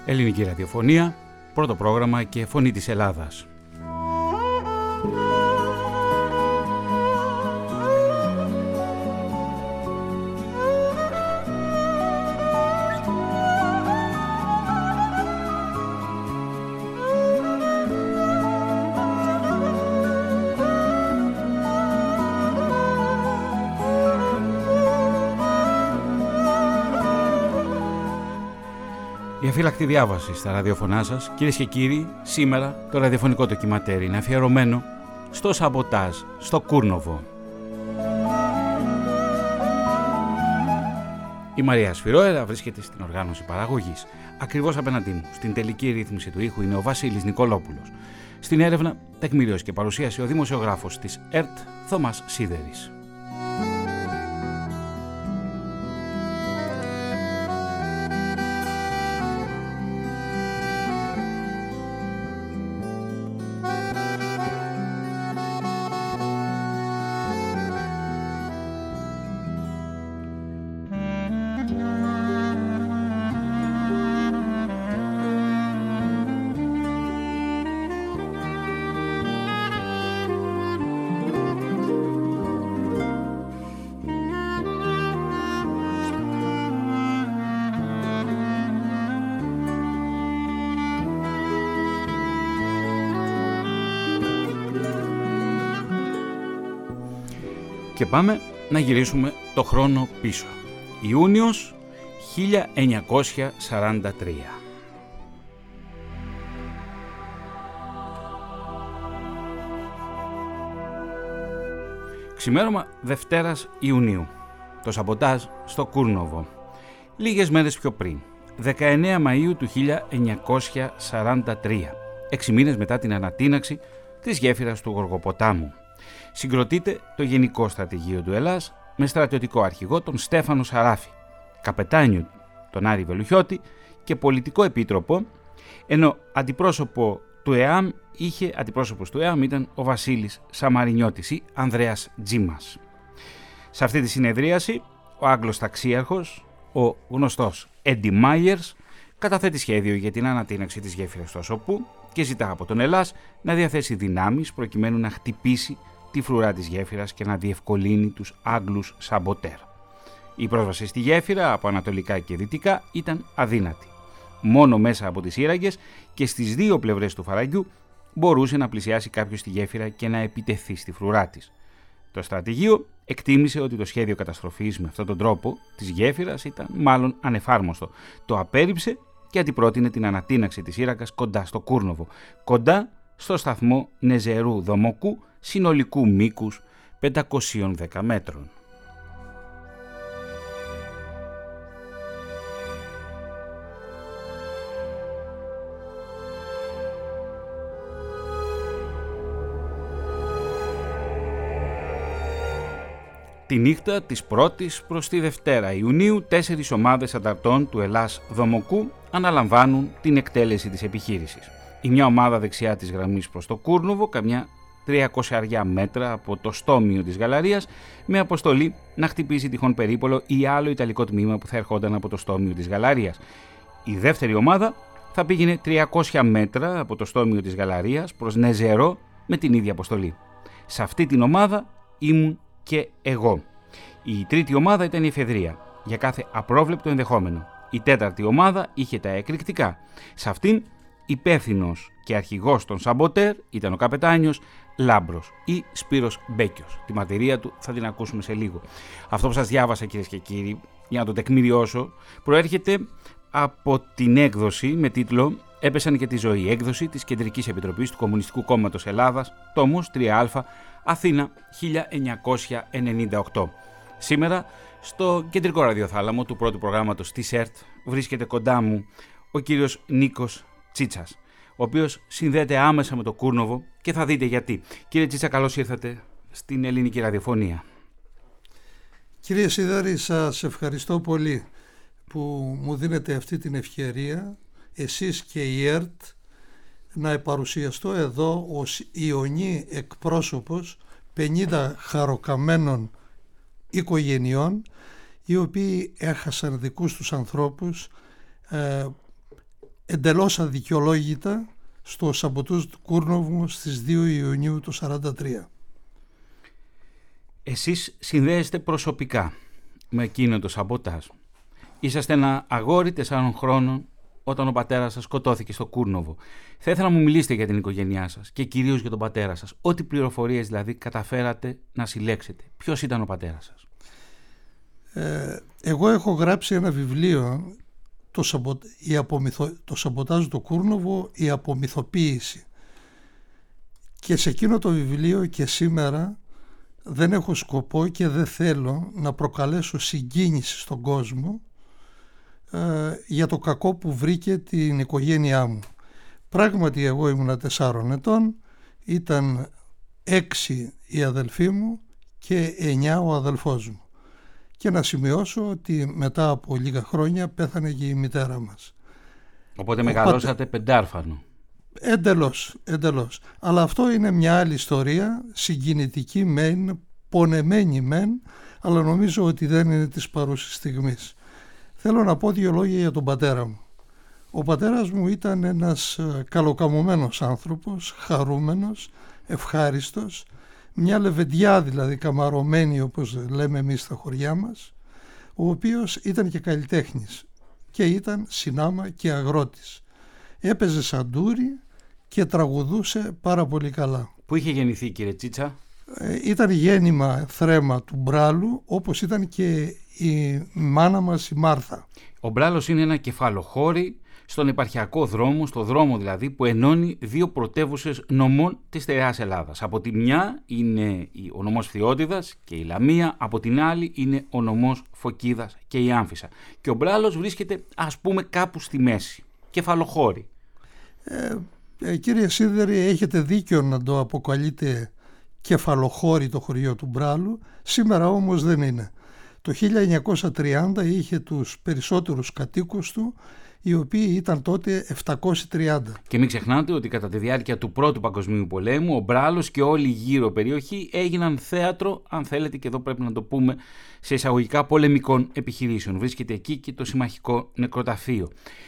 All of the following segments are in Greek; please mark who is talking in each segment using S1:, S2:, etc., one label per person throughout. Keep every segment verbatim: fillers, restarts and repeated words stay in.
S1: Ελληνική ραδιοφωνία, πρώτο πρόγραμμα και φωνή της Ελλάδας. Η αφύλακτη διάβαση στα ραδιοφωνά σας, κυρίες και κύριοι, σήμερα το ραδιοφωνικό ντοκιματέρ είναι αφιερωμένο στο σαμποτάζ, στο Κούρνοβο. Η Μαρία Σφυρόερα βρίσκεται στην οργάνωση παραγωγής. Ακριβώς απέναντί μου, στην τελική ρύθμιση του ήχου, είναι ο Βασίλης Νικολόπουλος. Στην έρευνα, τεκμηρίωση και παρουσίαση ο δημοσιογράφος της ΕΡΤ, Θωμάς Σίδερης. Και πάμε να γυρίσουμε το χρόνο πίσω. Ιούνιος χίλια εννιακόσια σαράντα τρία. Ξημέρωμα Δευτέρας Ιουνίου. Το σαμποτάζ στο Κούρνοβο. Λίγες μέρες πιο πριν, δεκαεννέα Μαΐου του χίλια εννιακόσια σαράντα τρία, έξι μήνες μετά την ανατείναξη της γέφυρας του Γοργοποτάμου, συγκροτείται το Γενικό Στρατηγείο του Ελλάς με στρατιωτικό αρχηγό τον Στέφανο Σαράφη, καπετάνιο τον Άρη Βελουχιώτη και πολιτικό επίτροπο, ενώ αντιπρόσωπο του ΕΑΜ είχε, αντιπρόσωπος του ΕΑΜ ήταν ο Βασίλης Σαμαρινιώτης ή Ανδρέας Τζίμας. Σε αυτή τη συνεδρίαση ο Άγγλος ταξίαρχος, ο γνωστός Έντι Μάιερς, καταθέτει σχέδιο για την ανατείναξη της γέφυρας του Ασοπού και ζητά από τον Ελλάς να διαθέσει δυνάμεις προκειμένου να χτυπήσει τη φρουρά της γέφυρας και να διευκολύνει τους Άγγλους σαμποτέρ. Η πρόσβαση στη γέφυρα από ανατολικά και δυτικά ήταν αδύνατη. Μόνο μέσα από τις σύραγγες και στις δύο πλευρές του φαραγγιού μπορούσε να πλησιάσει κάποιος στη γέφυρα και να επιτεθεί στη φρουρά της. Το στρατηγείο εκτίμησε ότι το σχέδιο καταστροφής με αυτόν τον τρόπο της γέφυρας ήταν μάλλον ανεφάρμοστο. Το απέρριψε και αντιπρότεινε την ανατείναξη της σύραγγας κοντά στο Κούρνοβο, κοντά στο σταθμό Νεζερού Δομοκού, συνολικού μήκους πεντακόσια δέκα μέτρων. Τη νύχτα της πρώτης προς τη Δευτέρα Ιουνίου, τέσσερις ομάδες ανταρτών του Ελλάς Δομοκού αναλαμβάνουν την εκτέλεση της επιχείρησης. Η μια ομάδα δεξιά της γραμμής προς το Κούρνοβο, καμιά τριακόσια μέτρα από το στόμιο της Γαλαρίας, με αποστολή να χτυπήσει τυχόν περίπολο ή άλλο ιταλικό τμήμα που θα ερχόταν από το στόμιο της Γαλαρίας. Η δεύτερη ομάδα θα πήγαινε τριακόσια μέτρα από το στόμιο της Γαλαρίας προς Νεζερό με την ίδια αποστολή. Σε αυτή την ομάδα ήμουν και εγώ. Η τρίτη ομάδα ήταν η εφεδρεία, για κάθε απρόβλεπτο ενδεχόμενο. Η τέταρτη ομάδα είχε τα εκρηκτικά. Σε αυτήν υπεύθυνος και αρχηγός των σαμποτέρ ήταν ο καπετάνιος Λάμπρος ή Σπύρος Μπέκιος. Τη μαρτυρία του θα την ακούσουμε σε λίγο. Αυτό που σας διάβασα, κυρίες και κύριοι, για να το τεκμηριώσω, προέρχεται από την έκδοση με τίτλο «Έπεσαν και τη ζωή», έκδοση της Κεντρικής Επιτροπής του Κομμουνιστικού Κόμματος Ελλάδας, τόμος τρία Α, Αθήνα, χίλια εννιακόσια ενενήντα οκτώ. Σήμερα, στο κεντρικό ραδιοθάλαμο του πρώτου προγράμματος της ΕΡΤ, βρίσκεται κοντά μου ο κύριος Νίκος Τσίτσας, ο οποίος συνδέεται άμεσα με το Κούρνοβο και θα δείτε γιατί. Κύριε Τσίτσα, καλώς ήρθατε στην Ελληνική Ραδιοφωνία.
S2: Κύριε Σίδερη, σας ευχαριστώ πολύ που μου δίνετε αυτή την ευκαιρία, εσείς και η ΕΡΤ, να παρουσιαστώ εδώ ως ιονή εκπρόσωπος πενήντα χαροκαμένων οικογενειών, οι οποίοι έχασαν δικούς τους ανθρώπους ε, εντελώς αδικαιολόγητα στο σαμποτάζ του Κούρνοβου στις δύο Ιουνίου του χίλια εννιακόσια σαράντα τρία.
S1: Εσείς συνδέεστε προσωπικά με εκείνο το σαμποτάζ. Είσαστε ένα αγόρι τεσσάρων χρόνων όταν ο πατέρας σας σκοτώθηκε στο Κούρνοβο. Θα ήθελα να μου μιλήσετε για την οικογένειά σας και κυρίως για τον πατέρα σας. Ό,τι πληροφορίες δηλαδή καταφέρατε να συλλέξετε. Ποιος ήταν ο πατέρας σας?
S2: Ε, εγώ έχω γράψει ένα βιβλίο, το, σαμπο, η απομυθο, το σαμποτάζ του Κούρνοβο, η απομυθοποίηση. Και σε εκείνο το βιβλίο και σήμερα δεν έχω σκοπό και δεν θέλω να προκαλέσω συγκίνηση στον κόσμο ε, για το κακό που βρήκε την οικογένειά μου. Πράγματι εγώ ήμουνα τεσσάρων ετών, ήταν έξι οι αδελφοί μου και εννιά ο αδελφός μου. Και να σημειώσω ότι μετά από λίγα χρόνια πέθανε και η μητέρα μας.
S1: Οπότε μεγαλώσατε πατέ... πεντάρφανο.
S2: Εντελώς, εντελώς. Αλλά αυτό είναι μια άλλη ιστορία, συγκινητική μεν, πονεμένη μεν, αλλά νομίζω ότι δεν είναι της παρούσης στιγμής. Θέλω να πω δύο λόγια για τον πατέρα μου. Ο πατέρας μου ήταν ένας καλοκαμωμένος άνθρωπος, χαρούμενος, ευχάριστος, μια λεβεντιά δηλαδή καμαρωμένη όπως λέμε εμείς στα χωριά μας, ο οποίος ήταν και καλλιτέχνης και ήταν συνάμα και αγρότης. Έπαιζε σαντούρι και τραγουδούσε πάρα πολύ καλά.
S1: Πού είχε γεννηθεί κύριε Τσίτσα?
S2: Ε, ήταν γέννημα θρέμα του Μπράλου, όπως ήταν και η μάνα μας η Μάρθα.
S1: Ο Μπράλος είναι ένα κεφαλοχώρι στον επαρχιακό δρόμο, στο δρόμο δηλαδή που ενώνει δύο πρωτεύουσες νομών της στερεάς Ελλάδας. Από τη μια είναι ο νομός Φθιώτιδας και η Λαμία, από την άλλη είναι ο νομός Φωκίδας και η Άμφισσα. Και ο Μπράλος βρίσκεται ας πούμε κάπου στη μέση, κεφαλοχώρι.
S2: Ε, ε, κύριε Σίδερη, έχετε δίκιο να το αποκαλείτε κεφαλοχώρι το χωριό του Μπράλου, σήμερα όμως δεν είναι. Το χίλια εννιακόσια τριάντα είχε τους περισσότερους κατοίκους του, οι οποίοι ήταν τότε επτακόσιοι τριάντα.
S1: Και μην ξεχνάτε ότι κατά τη διάρκεια του Πρώτου Παγκοσμίου Πολέμου ο Μπράλος και όλη η γύρω περιοχή έγιναν θέατρο, αν θέλετε και εδώ πρέπει να το πούμε, σε εισαγωγικά πολεμικών επιχειρήσεων. Βρίσκεται εκεί και το συμμαχικό νεκροταφείο.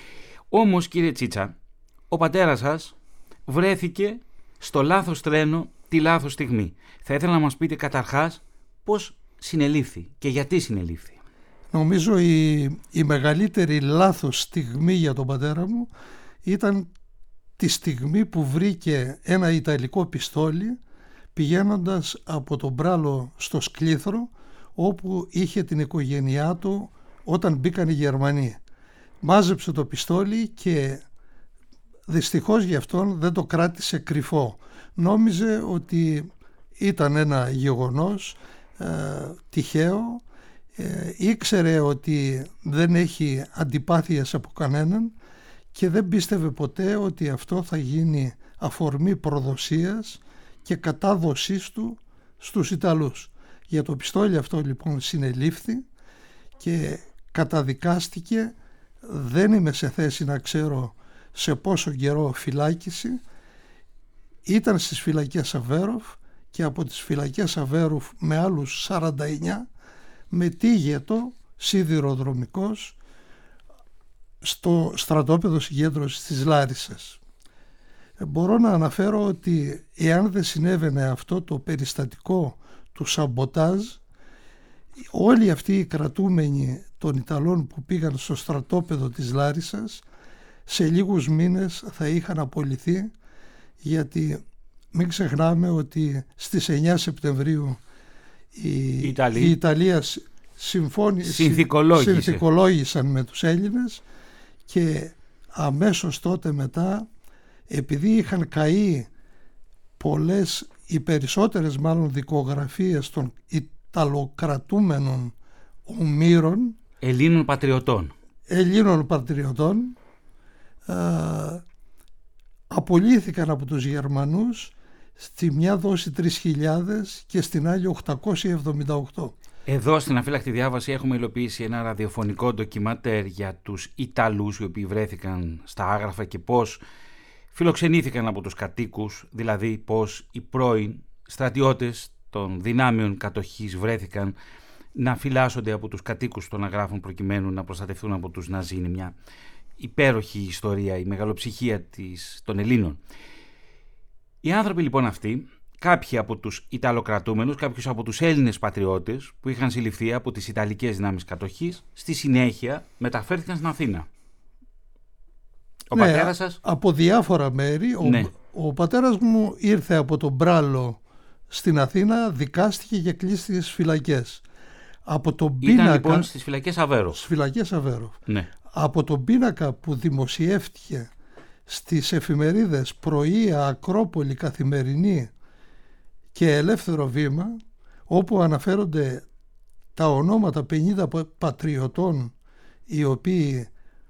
S1: Όμως κύριε Τσίτσα, ο πατέρας σας βρέθηκε στο λάθος τρένο τη λάθος στιγμή. Θα ήθελα να μας πείτε καταρχάς πώς συνελήφθη και γιατί συνελήφθη.
S2: Νομίζω η, η μεγαλύτερη λάθος στιγμή για τον πατέρα μου ήταν τη στιγμή που βρήκε ένα ιταλικό πιστόλι πηγαίνοντας από τον Μπράλο στο Σκλήθρο, όπου είχε την οικογένειά του όταν μπήκαν οι Γερμανοί. Μάζεψε το πιστόλι και δυστυχώς γι' αυτόν δεν το κράτησε κρυφό. Νόμιζε ότι ήταν ένα γεγονός ε, τυχαίο. Ε, ήξερε ότι δεν έχει αντιπάθειες από κανέναν και δεν πίστευε ποτέ ότι αυτό θα γίνει αφορμή προδοσίας και κατάδοσής του στους Ιταλούς. Για το πιστόλι αυτό λοιπόν συνελήφθη και καταδικάστηκε. Δεν είμαι σε θέση να ξέρω σε πόσο καιρό φυλάκιση. Ήταν στις φυλακές Αβέροφ και από τις φυλακές Αβέροφ με άλλους σαράντα εννιά μετήγετο σιδηροδρομικός στο στρατόπεδο συγκέντρωσης της Λάρισσας. Μπορώ να αναφέρω ότι εάν δεν συνέβαινε αυτό το περιστατικό του σαμποτάζ, όλοι αυτοί οι κρατούμενοι των Ιταλών που πήγαν στο στρατόπεδο της Λάρισσας σε λίγους μήνες θα είχαν απολυθεί, γιατί μην ξεχνάμε ότι στις εννιά Σεπτεμβρίου η, η Ιταλία συμφώνη, συνθηκολόγησαν με τους Έλληνες και αμέσως τότε μετά, επειδή είχαν καεί πολλές, οι περισσότερες μάλλον δικογραφίες των Ιταλοκρατούμενων ομήρων,
S1: Ελλήνων πατριωτών
S2: Ελλήνων πατριωτών α, απολύθηκαν από τους Γερμανούς, στη μια δόση τρεις χιλιάδες και στην άλλη οκτακόσια εβδομήντα οκτώ.
S1: Εδώ στην Αφύλακτη Διάβαση έχουμε υλοποιήσει ένα ραδιοφωνικό ντοκιματέρ για τους Ιταλούς οι οποίοι βρέθηκαν στα Άγραφα και πώς φιλοξενήθηκαν από τους κατοίκους, δηλαδή πώς οι πρώην στρατιώτες των δυνάμεων κατοχής βρέθηκαν να φυλάσσονται από τους κατοίκους των Αγράφων προκειμένου να προστατευτούν από τους Ναζί. Είναι μια υπέροχη ιστορία, η μεγαλοψυχία της, των Ελλήνων. Οι άνθρωποι λοιπόν αυτοί, κάποιοι από τους Ιταλοκρατούμενους, κάποιους από τους Έλληνες πατριώτες που είχαν συλληφθεί από τις Ιταλικές δυνάμεις κατοχής, στη συνέχεια μεταφέρθηκαν στην Αθήνα. Ο
S2: ναι,
S1: πατέρας σας...
S2: από διάφορα μέρη. Ο,
S1: ναι.
S2: ο πατέρας μου ήρθε από τον Μπράλο στην Αθήνα, δικάστηκε και κλείστηκε στις φυλακές. Από τον
S1: Ήταν
S2: πίνακα,
S1: λοιπόν στις φυλακές Αβέροφ.
S2: Στις φυλακές Αβέροφ.
S1: Ναι.
S2: Από τον πίνακα που δημοσιεύτηκε στις εφημερίδες Πρωία, Ακρόπολη, Καθημερινή και Ελεύθερο Βήμα, όπου αναφέρονται τα ονόματα πενήντα πατριωτών οι οποίοι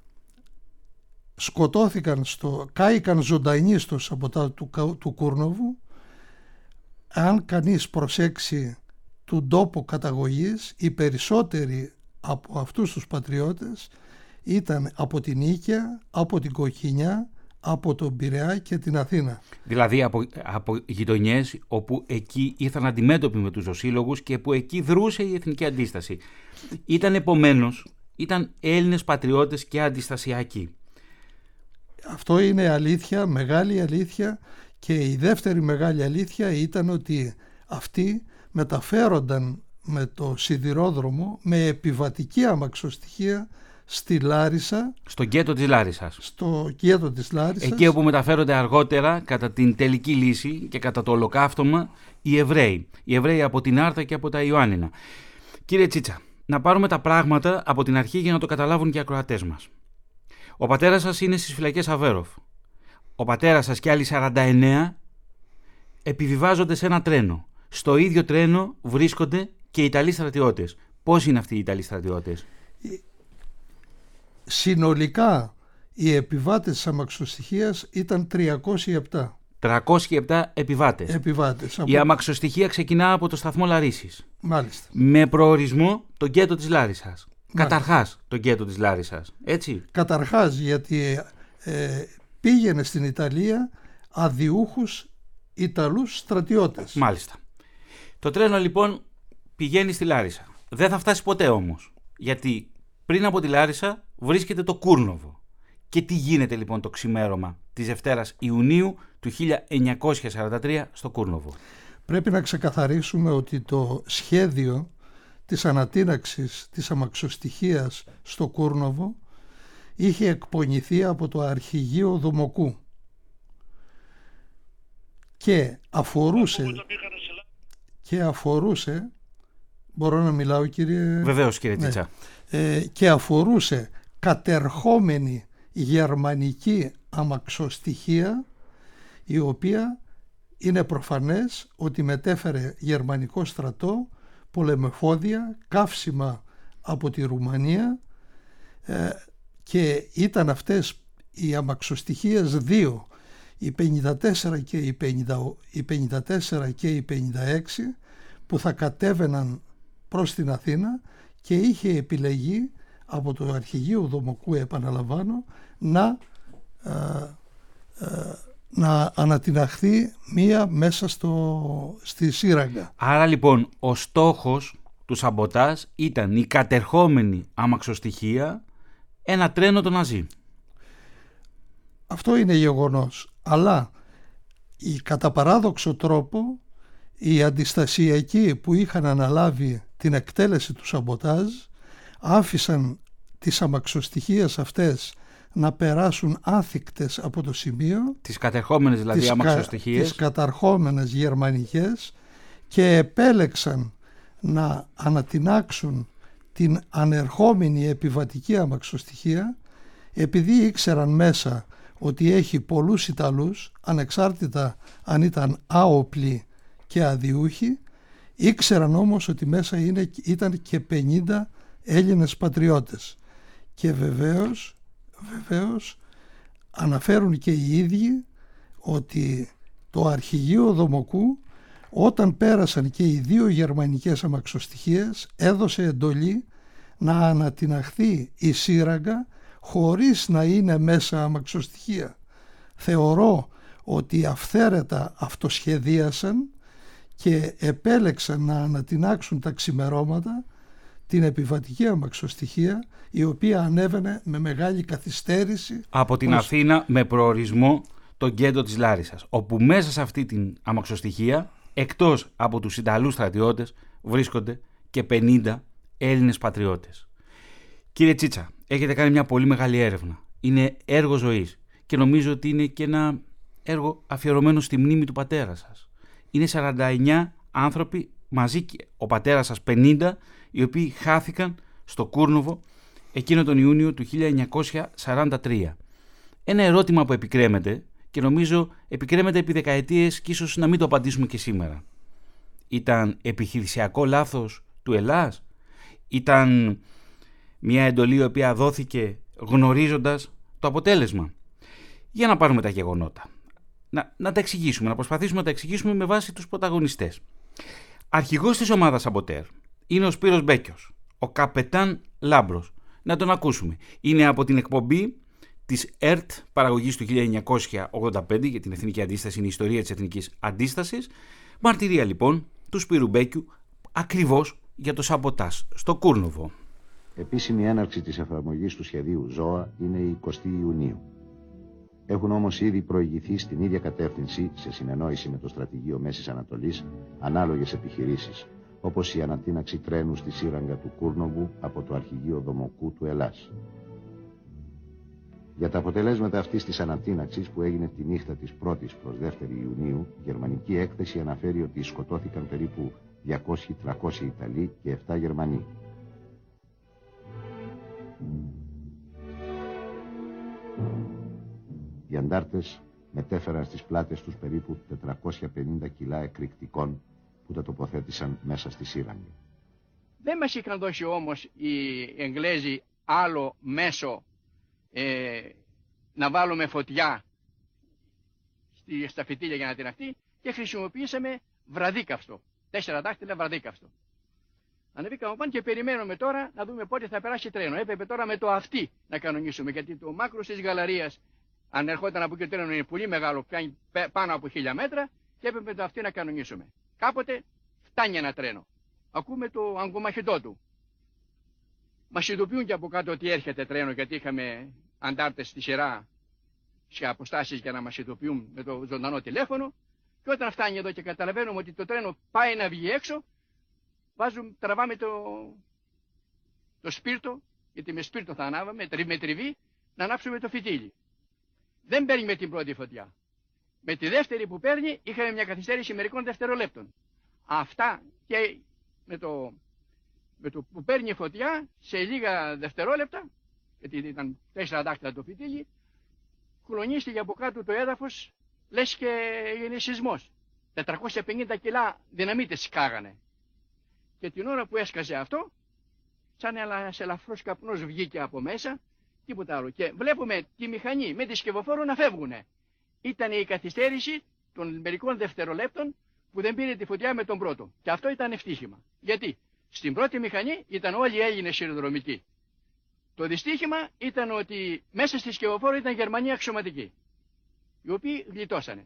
S2: σκοτώθηκαν, στο, κάηκαν ζωντανοί στο σαμποτάζ του, του Κούρνοβου, αν κανείς προσέξει του τόπου καταγωγής, οι περισσότεροι από αυτούς τους πατριώτες ήταν από την Νίκαια, από την Κοκκινιά, από τον Πειραιά και την Αθήνα.
S1: Δηλαδή από, από γειτονιές όπου εκεί ήρθαν αντιμέτωποι με τους ζωσίλογους και που εκεί δρούσε η εθνική αντίσταση. Ήταν επομένως, ήταν Έλληνες πατριώτες και αντιστασιακοί.
S2: Αυτό είναι αλήθεια, μεγάλη αλήθεια, και η δεύτερη μεγάλη αλήθεια ήταν ότι αυτοί μεταφέρονταν με το σιδηρόδρομο με επιβατική αμαξοστοιχεία στη Λάρισα.
S1: Στο γκέτο της Λάρισσας.
S2: Στο γκέτο της Λάρισσας.
S1: Εκεί όπου μεταφέρονται αργότερα, κατά την τελική λύση και κατά το ολοκαύτωμα, οι Εβραίοι. Οι Εβραίοι από την Άρτα και από τα Ιωάννινα. Κύριε Τσίτσα, να πάρουμε τα πράγματα από την αρχή για να το καταλάβουν και οι ακροατές μας. Ο πατέρας σας είναι στις φυλακές Αβέροφ. Ο πατέρας σας και άλλοι σαράντα εννέα επιβιβάζονται σε ένα τρένο. Στο ίδιο τρένο βρίσκονται και οι Ιταλοί στρατιώτες. Πώς είναι αυτοί οι Ιταλοί στρατιώτες?
S2: Συνολικά οι επιβάτες της αμαξοστοιχείας ήταν τριακόσιοι επτά.
S1: τριακόσιοι επτά επιβάτες.
S2: επιβάτες από...
S1: Η αμαξοστοιχεία ξεκινά από το σταθμό Λαρίσης.
S2: Μάλιστα.
S1: Με προορισμό το γκέτο της Λάρισσας. Καταρχάς το γκέτο της Λάρισσας, έτσι.
S2: Καταρχάς, γιατί ε, πήγαινε στην Ιταλία αδιούχους Ιταλούς στρατιώτες.
S1: Μάλιστα. Το τρένο λοιπόν πηγαίνει στη Λάρισα. Δεν θα φτάσει ποτέ όμως, γιατί πριν από τη Λάρισα βρίσκεται το Κούρνοβο. Και τι γίνεται λοιπόν το ξημέρωμα της Δευτέρας Ιουνίου του χίλια εννιακόσια σαράντα τρία στο Κούρνοβο?
S2: Πρέπει να ξεκαθαρίσουμε ότι το σχέδιο της ανατείναξης της αμαξοστοιχείας στο Κούρνοβο είχε εκπονηθεί από το αρχηγείο Δομοκού και αφορούσε και αφορούσε μπορώ να μιλάω κύριε?
S1: Βεβαίως κύριε Τσίτσα.
S2: Ναι, ε, και αφορούσε κατερχόμενη γερμανική αμαξοστοιχεία, η οποία είναι προφανές ότι μετέφερε γερμανικό στρατό, πολεμεφόδια, καύσιμα από τη Ρουμανία, ε, και ήταν αυτές οι αμαξοστοιχείες δύο, η πενήντα τέσσερα και η, πενήντα, η πενήντα τέσσερα και η πενήντα έξι, που θα κατέβαιναν προς την Αθήνα, και είχε επιλεγεί από το αρχηγείο Δομοκού, επαναλαμβάνω, να, ε, ε, να ανατιναχθεί μία μέσα στο, στη σύραγγα.
S1: Άρα λοιπόν ο στόχος του σαμποτάζ ήταν η κατερχόμενη αμαξοστοιχεία, ένα τρένο των Ναζί.
S2: Αυτό είναι γεγονός, αλλά η, κατά παράδοξο τρόπο οι αντιστασιακοί που είχαν αναλάβει την εκτέλεση του σαμποτάζ άφησαν τις αμαξοστοιχείες αυτές να περάσουν άθικτες από το σημείο,
S1: τις κατερχόμενες δηλαδή
S2: τις
S1: αμαξοστοιχείες,
S2: κα, τις καταρχόμενες γερμανικές, και επέλεξαν να ανατινάξουν την ανερχόμενη επιβατική αμαξοστοιχεία, επειδή ήξεραν μέσα ότι έχει πολλούς Ιταλούς, ανεξάρτητα αν ήταν άοπλοι και αδιούχοι. Ήξεραν όμως ότι μέσα είναι, ήταν και πενήντα Έλληνες πατριώτες, και βεβαίως, βεβαίως αναφέρουν και οι ίδιοι ότι το αρχηγείο Δομοκού, όταν πέρασαν και οι δύο γερμανικές αμαξοστοιχείες, έδωσε εντολή να ανατιναχθεί η σύραγγα χωρίς να είναι μέσα αμαξοστοιχεία. Θεωρώ ότι αυθαίρετα αυτοσχεδίασαν και επέλεξαν να ανατινάξουν τα ξημερώματα την επιβατική αμαξοστοιχεία, η οποία ανέβαινε με μεγάλη καθυστέρηση
S1: από την
S2: ως...
S1: Αθήνα με προορισμό τον κέντρο της Λάρισσας, όπου μέσα σε αυτή την αμαξοστοιχεία, εκτός από τους Ιταλούς στρατιώτες, βρίσκονται και πενήντα Έλληνες πατριώτες. Κύριε Τσίτσα, έχετε κάνει μια πολύ μεγάλη έρευνα. Είναι έργο ζωής και νομίζω ότι είναι και ένα έργο αφιερωμένο στη μνήμη του πατέρα σας. Είναι σαράντα εννέα άνθρωποι μαζί και ο πατέρας σας πενήντα, οι οποίοι χάθηκαν στο Κούρνοβο εκείνο τον Ιούνιο του χίλια εννιακόσια σαράντα τρία. Ένα ερώτημα που επικρέμεται και νομίζω επικρέμεται επί δεκαετίες και ίσως να μην το απαντήσουμε και σήμερα. Ήταν επιχειρησιακό λάθος του Ελλάς? Ήταν μια εντολή η οποία δόθηκε γνωρίζοντας το αποτέλεσμα? Για να πάρουμε τα γεγονότα. Να, να τα εξηγήσουμε, να προσπαθήσουμε να τα εξηγήσουμε με βάση τους πρωταγωνιστές. Αρχηγός της ομάδας Σαμποτέρ είναι ο Σπύρος Μπέκιος, ο καπετάν Λάμπρος. Να τον ακούσουμε. Είναι από την εκπομπή της ΕΡΤ παραγωγής του χίλια εννιακόσια ογδόντα πέντε για την Εθνική Αντίσταση, είναι η ιστορία της Εθνικής Αντίστασης. Μαρτυρία λοιπόν του Σπύρου Μπέκιου ακριβώς για το σαμποτάζ στο Κούρνοβο.
S3: Επίσημη έναρξη της εφαρμογής του σχεδίου ΖΟΑ είναι η εικοστή Ιουνίου. Έχουν όμως ήδη προηγηθεί στην ίδια κατεύθυνση, σε συνεννόηση με το Στρατηγείο Μέσης Ανατολής, ανάλογες επιχειρήσεις, όπως η ανατείναξη τρένου στη σύραγγα του Κούρνοβου από το Αρχηγείο Δομοκού του Ελλάς. Για τα αποτελέσματα αυτής της ανατείναξης, που έγινε τη νύχτα της πρώτης προς δεύτερη Ιουνίου, η γερμανική έκθεση αναφέρει ότι σκοτώθηκαν περίπου διακόσιοι με τριακόσιοι Ιταλοί και επτά Γερμανοί. Οι αντάρτες μετέφεραν στις πλάτες τους περίπου τετρακόσια πενήντα κιλά εκρηκτικών που τα τοποθέτησαν μέσα στη σύραγγα.
S4: Δεν μας είχαν δώσει όμως οι Εγγλέζοι άλλο μέσο ε, να βάλουμε φωτιά στη, στα φυτίλια για να την αχτεί, και χρησιμοποιήσαμε βραδίκαυστο. Τέσσερα δάχτυλα βραδίκαυστο. Ανεβήκαμε πάνω και περιμένουμε τώρα να δούμε πότε θα περάσει τρένο. Έπρεπε τώρα με το αυτί να κανονίσουμε, γιατί το μάκρος της Γαλαρίας, αν ερχόταν από εκεί το τρένο, είναι πολύ μεγάλο, πιάνει πάνω από χίλια μέτρα, και έπρεπε με το αυτί να κανονίσουμε. Κάποτε φτάνει ένα τρένο. Ακούμε το αγκομαχητό του. Μας ειδοποιούν και από κάτω ότι έρχεται τρένο, γιατί είχαμε αντάρτες στη σειρά σε αποστάσεις για να μας ειδοποιούν με το ζωντανό τηλέφωνο. Και όταν φτάνει εδώ και καταλαβαίνουμε ότι το τρένο πάει να βγει έξω, βάζουμε, τραβάμε το, το σπίρτο, γιατί με σπίρτο θα ανάβαμε, με τριβή, να ανάψουμε το φυτίλι. Δεν παίρνει με την πρώτη φωτιά. Με τη δεύτερη που παίρνει είχαμε μια καθυστέρηση μερικών δευτερολέπτων. Αυτά και με το, με το που παίρνει φωτιά σε λίγα δευτερόλεπτα, γιατί ήταν τέσσερα δάχτυλα το φυτίλι, κλονίστηκε από κάτω το έδαφος, λες και έγινε σεισμός. τετρακόσια πενήντα κιλά δυναμίτες σκάγανε. Και την ώρα που έσκασε αυτό, σαν ένας ελαφρός καπνός βγήκε από μέσα, τίποτα άλλο. Και βλέπουμε τη μηχανή με τη σκευοφόρο να φεύγουνε. Ήταν η καθυστέρηση των μερικών δευτερολέπτων που δεν πήρε τη φωτιά με τον πρώτο. Και αυτό ήταν ευτύχημα. Γιατί στην πρώτη μηχανή ήταν όλοι οι Έλληνες σιδηροδρομικοί. Το δυστύχημα ήταν ότι μέσα στη σκευοφόρο ήταν Γερμανοί αξιωματικοί, οι οποίοι γλιτώσανε.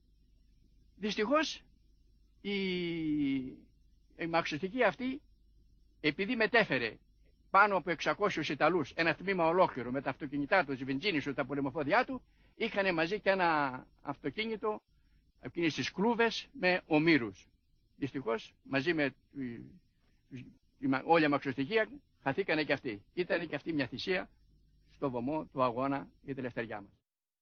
S4: Δυστυχώς η, η μαξιστική αυτή, επειδή μετέφερε πάνω από εξακόσιους Ιταλούς, ένα τμήμα ολόκληρο με τα αυτοκίνητά του, βενζίνης του, τα πολεμοφόδια του, είχαν μαζί και ένα αυτοκίνητο εκείνες τις κλούβες με ομήρους. Δυστυχώς μαζί με η, η, η, όλη η αμαξοστοιχεία χαθήκανε και αυτοί. Ήταν και αυτή μια θυσία στο βωμό του αγώνα για τη ελευθεριά μας.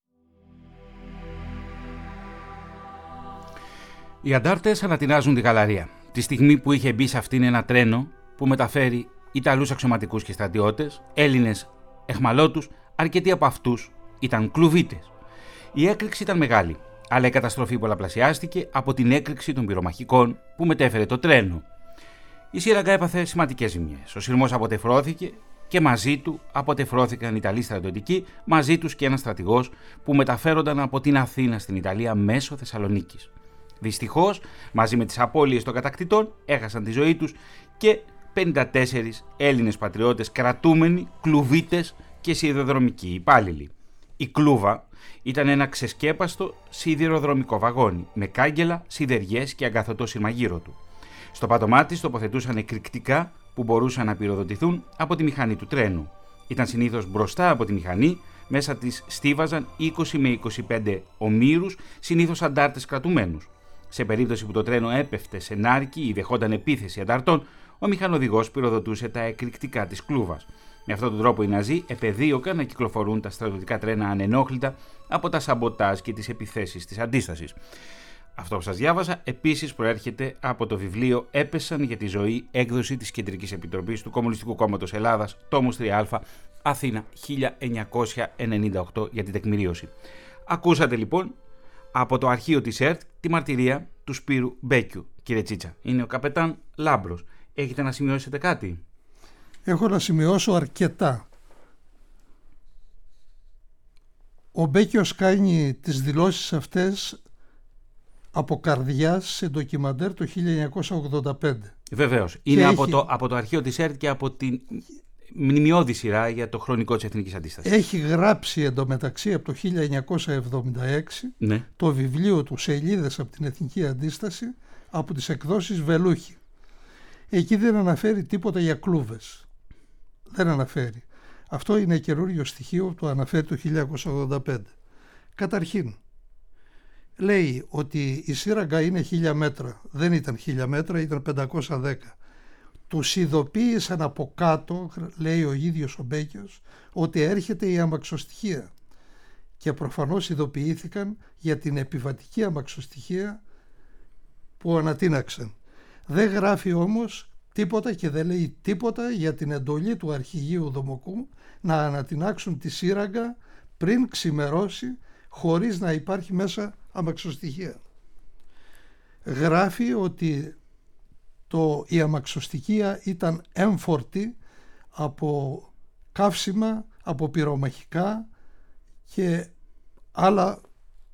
S1: Οι αντάρτες ανατινάζουν τη Γαλαρία τη στιγμή που είχε μπει σε αυτήν ένα τρένο που μεταφέρει Ιταλούς αξιωματικούς και στρατιώτες, Έλληνες εχμαλώτους, αρκετοί από αυτούς ήταν κλουβίτες. Η έκρηξη ήταν μεγάλη, αλλά η καταστροφή πολλαπλασιάστηκε από την έκρηξη των πυρομαχικών που μετέφερε το τρένο. Η σύραγγα έπαθε σημαντικές ζημιές. Ο σειρμός αποτεφρώθηκε και μαζί του αποτεφρώθηκαν Ιταλοί στρατιωτικοί, μαζί τους και ένας στρατηγός που μεταφέρονταν από την Αθήνα στην Ιταλία μέσω Θεσσαλονίκης. Δυστυχώς, μαζί με τις απώλειες των κατακτητών, έχασαν τη ζωή τους και πενήντα τέσσερις Έλληνες πατριώτες κρατούμενοι, κλουβίτες και σιδηροδρομικοί υπάλληλοι. Η κλούβα ήταν ένα ξεσκέπαστο σιδηροδρομικό βαγόνι με κάγκελα, σιδεριές και αγκαθωτό σύρμα γύρω του. Στο πάτωμά της τοποθετούσαν εκρηκτικά που μπορούσαν να πυροδοτηθούν από τη μηχανή του τρένου. Ήταν συνήθως μπροστά από τη μηχανή, μέσα της στίβαζαν είκοσι με είκοσι πέντε ομήρους, συνήθως αντάρτες κρατουμένους. Σε περίπτωση που το τρένο έπεφτε σε νάρκη ή δεχόταν επίθεση ανταρτών, ο μηχανοδηγός πυροδοτούσε τα εκρηκτικά της κλούβας. Με αυτόν τον τρόπο οι Ναζί επεδίωκαν να κυκλοφορούν τα στρατιωτικά τρένα ανενόχλητα από τα σαμποτάζ και τις επιθέσεις της αντίστασης. Αυτό που σας διάβασα επίσης προέρχεται από το βιβλίο «Έπεσαν για τη ζωή», έκδοση της Κεντρικής Επιτροπής του Κομμουνιστικού Κόμματος Ελλάδας, τόμος τρία Α, Αθήνα, χίλια εννιακόσια ενενήντα οκτώ, για την τεκμηρίωση. Ακούσατε λοιπόν από το αρχείο της ΕΡΤ τη μαρτυρία του Σπύρου Μπέκιου. Κύριε Τσίτσα, είναι ο καπετάν Λάμπρος. Έχετε να σημειώσετε κάτι?
S2: Έχω να σημειώσω αρκετά. Ο Μπέκιος κάνει τις δηλώσεις αυτές από καρδιάς σε ντοκιμαντέρ το χίλια εννιακόσια ογδόντα πέντε.
S1: Βεβαίως. Είναι από,
S2: έχει...
S1: το, από το αρχείο της ΕΡΤ και από την μνημειώδη σειρά για το χρονικό της Εθνικής Αντίστασης.
S2: Έχει γράψει εντωμεταξύ από το χίλια εννιακόσια εβδομήντα έξι
S1: ναι.
S2: το βιβλίο του «Σελίδες από την Εθνική Αντίσταση» από τις εκδόσεις Βελούχη. Εκεί δεν αναφέρει τίποτα για κλούβες. Δεν αναφέρει. Αυτό είναι καινούριο στοιχείο που το αναφέρει το χίλια εννιακόσια ογδόντα πέντε. Καταρχήν, λέει ότι η σύραγγα είναι χίλια μέτρα. Δεν ήταν χίλια μέτρα, ήταν πεντακόσια δέκα. Τους ειδοποίησαν από κάτω, λέει ο ίδιος ο Μπέκιος, ότι έρχεται η αμαξοστοιχεία. Και προφανώς ειδοποιήθηκαν για την επιβατική αμαξοστοιχεία που ανατείναξαν. Δεν γράφει όμως τίποτα και δεν λέει τίποτα για την εντολή του αρχηγείου Δομοκού να ανατινάξουν τη σύραγγα πριν ξημερώσει, χωρίς να υπάρχει μέσα αμαξοστοιχεία. Γράφει ότι το, η αμαξοστοιχεία ήταν έμφορτη από καύσιμα, από πυρομαχικά και άλλα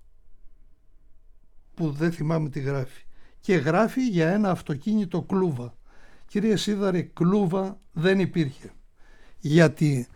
S2: που δεν θυμάμαι τι γράφει. Και γράφει για ένα αυτοκίνητο κλούβα. Κύριε Σίδαρη, κλούβα δεν υπήρχε. Γιατί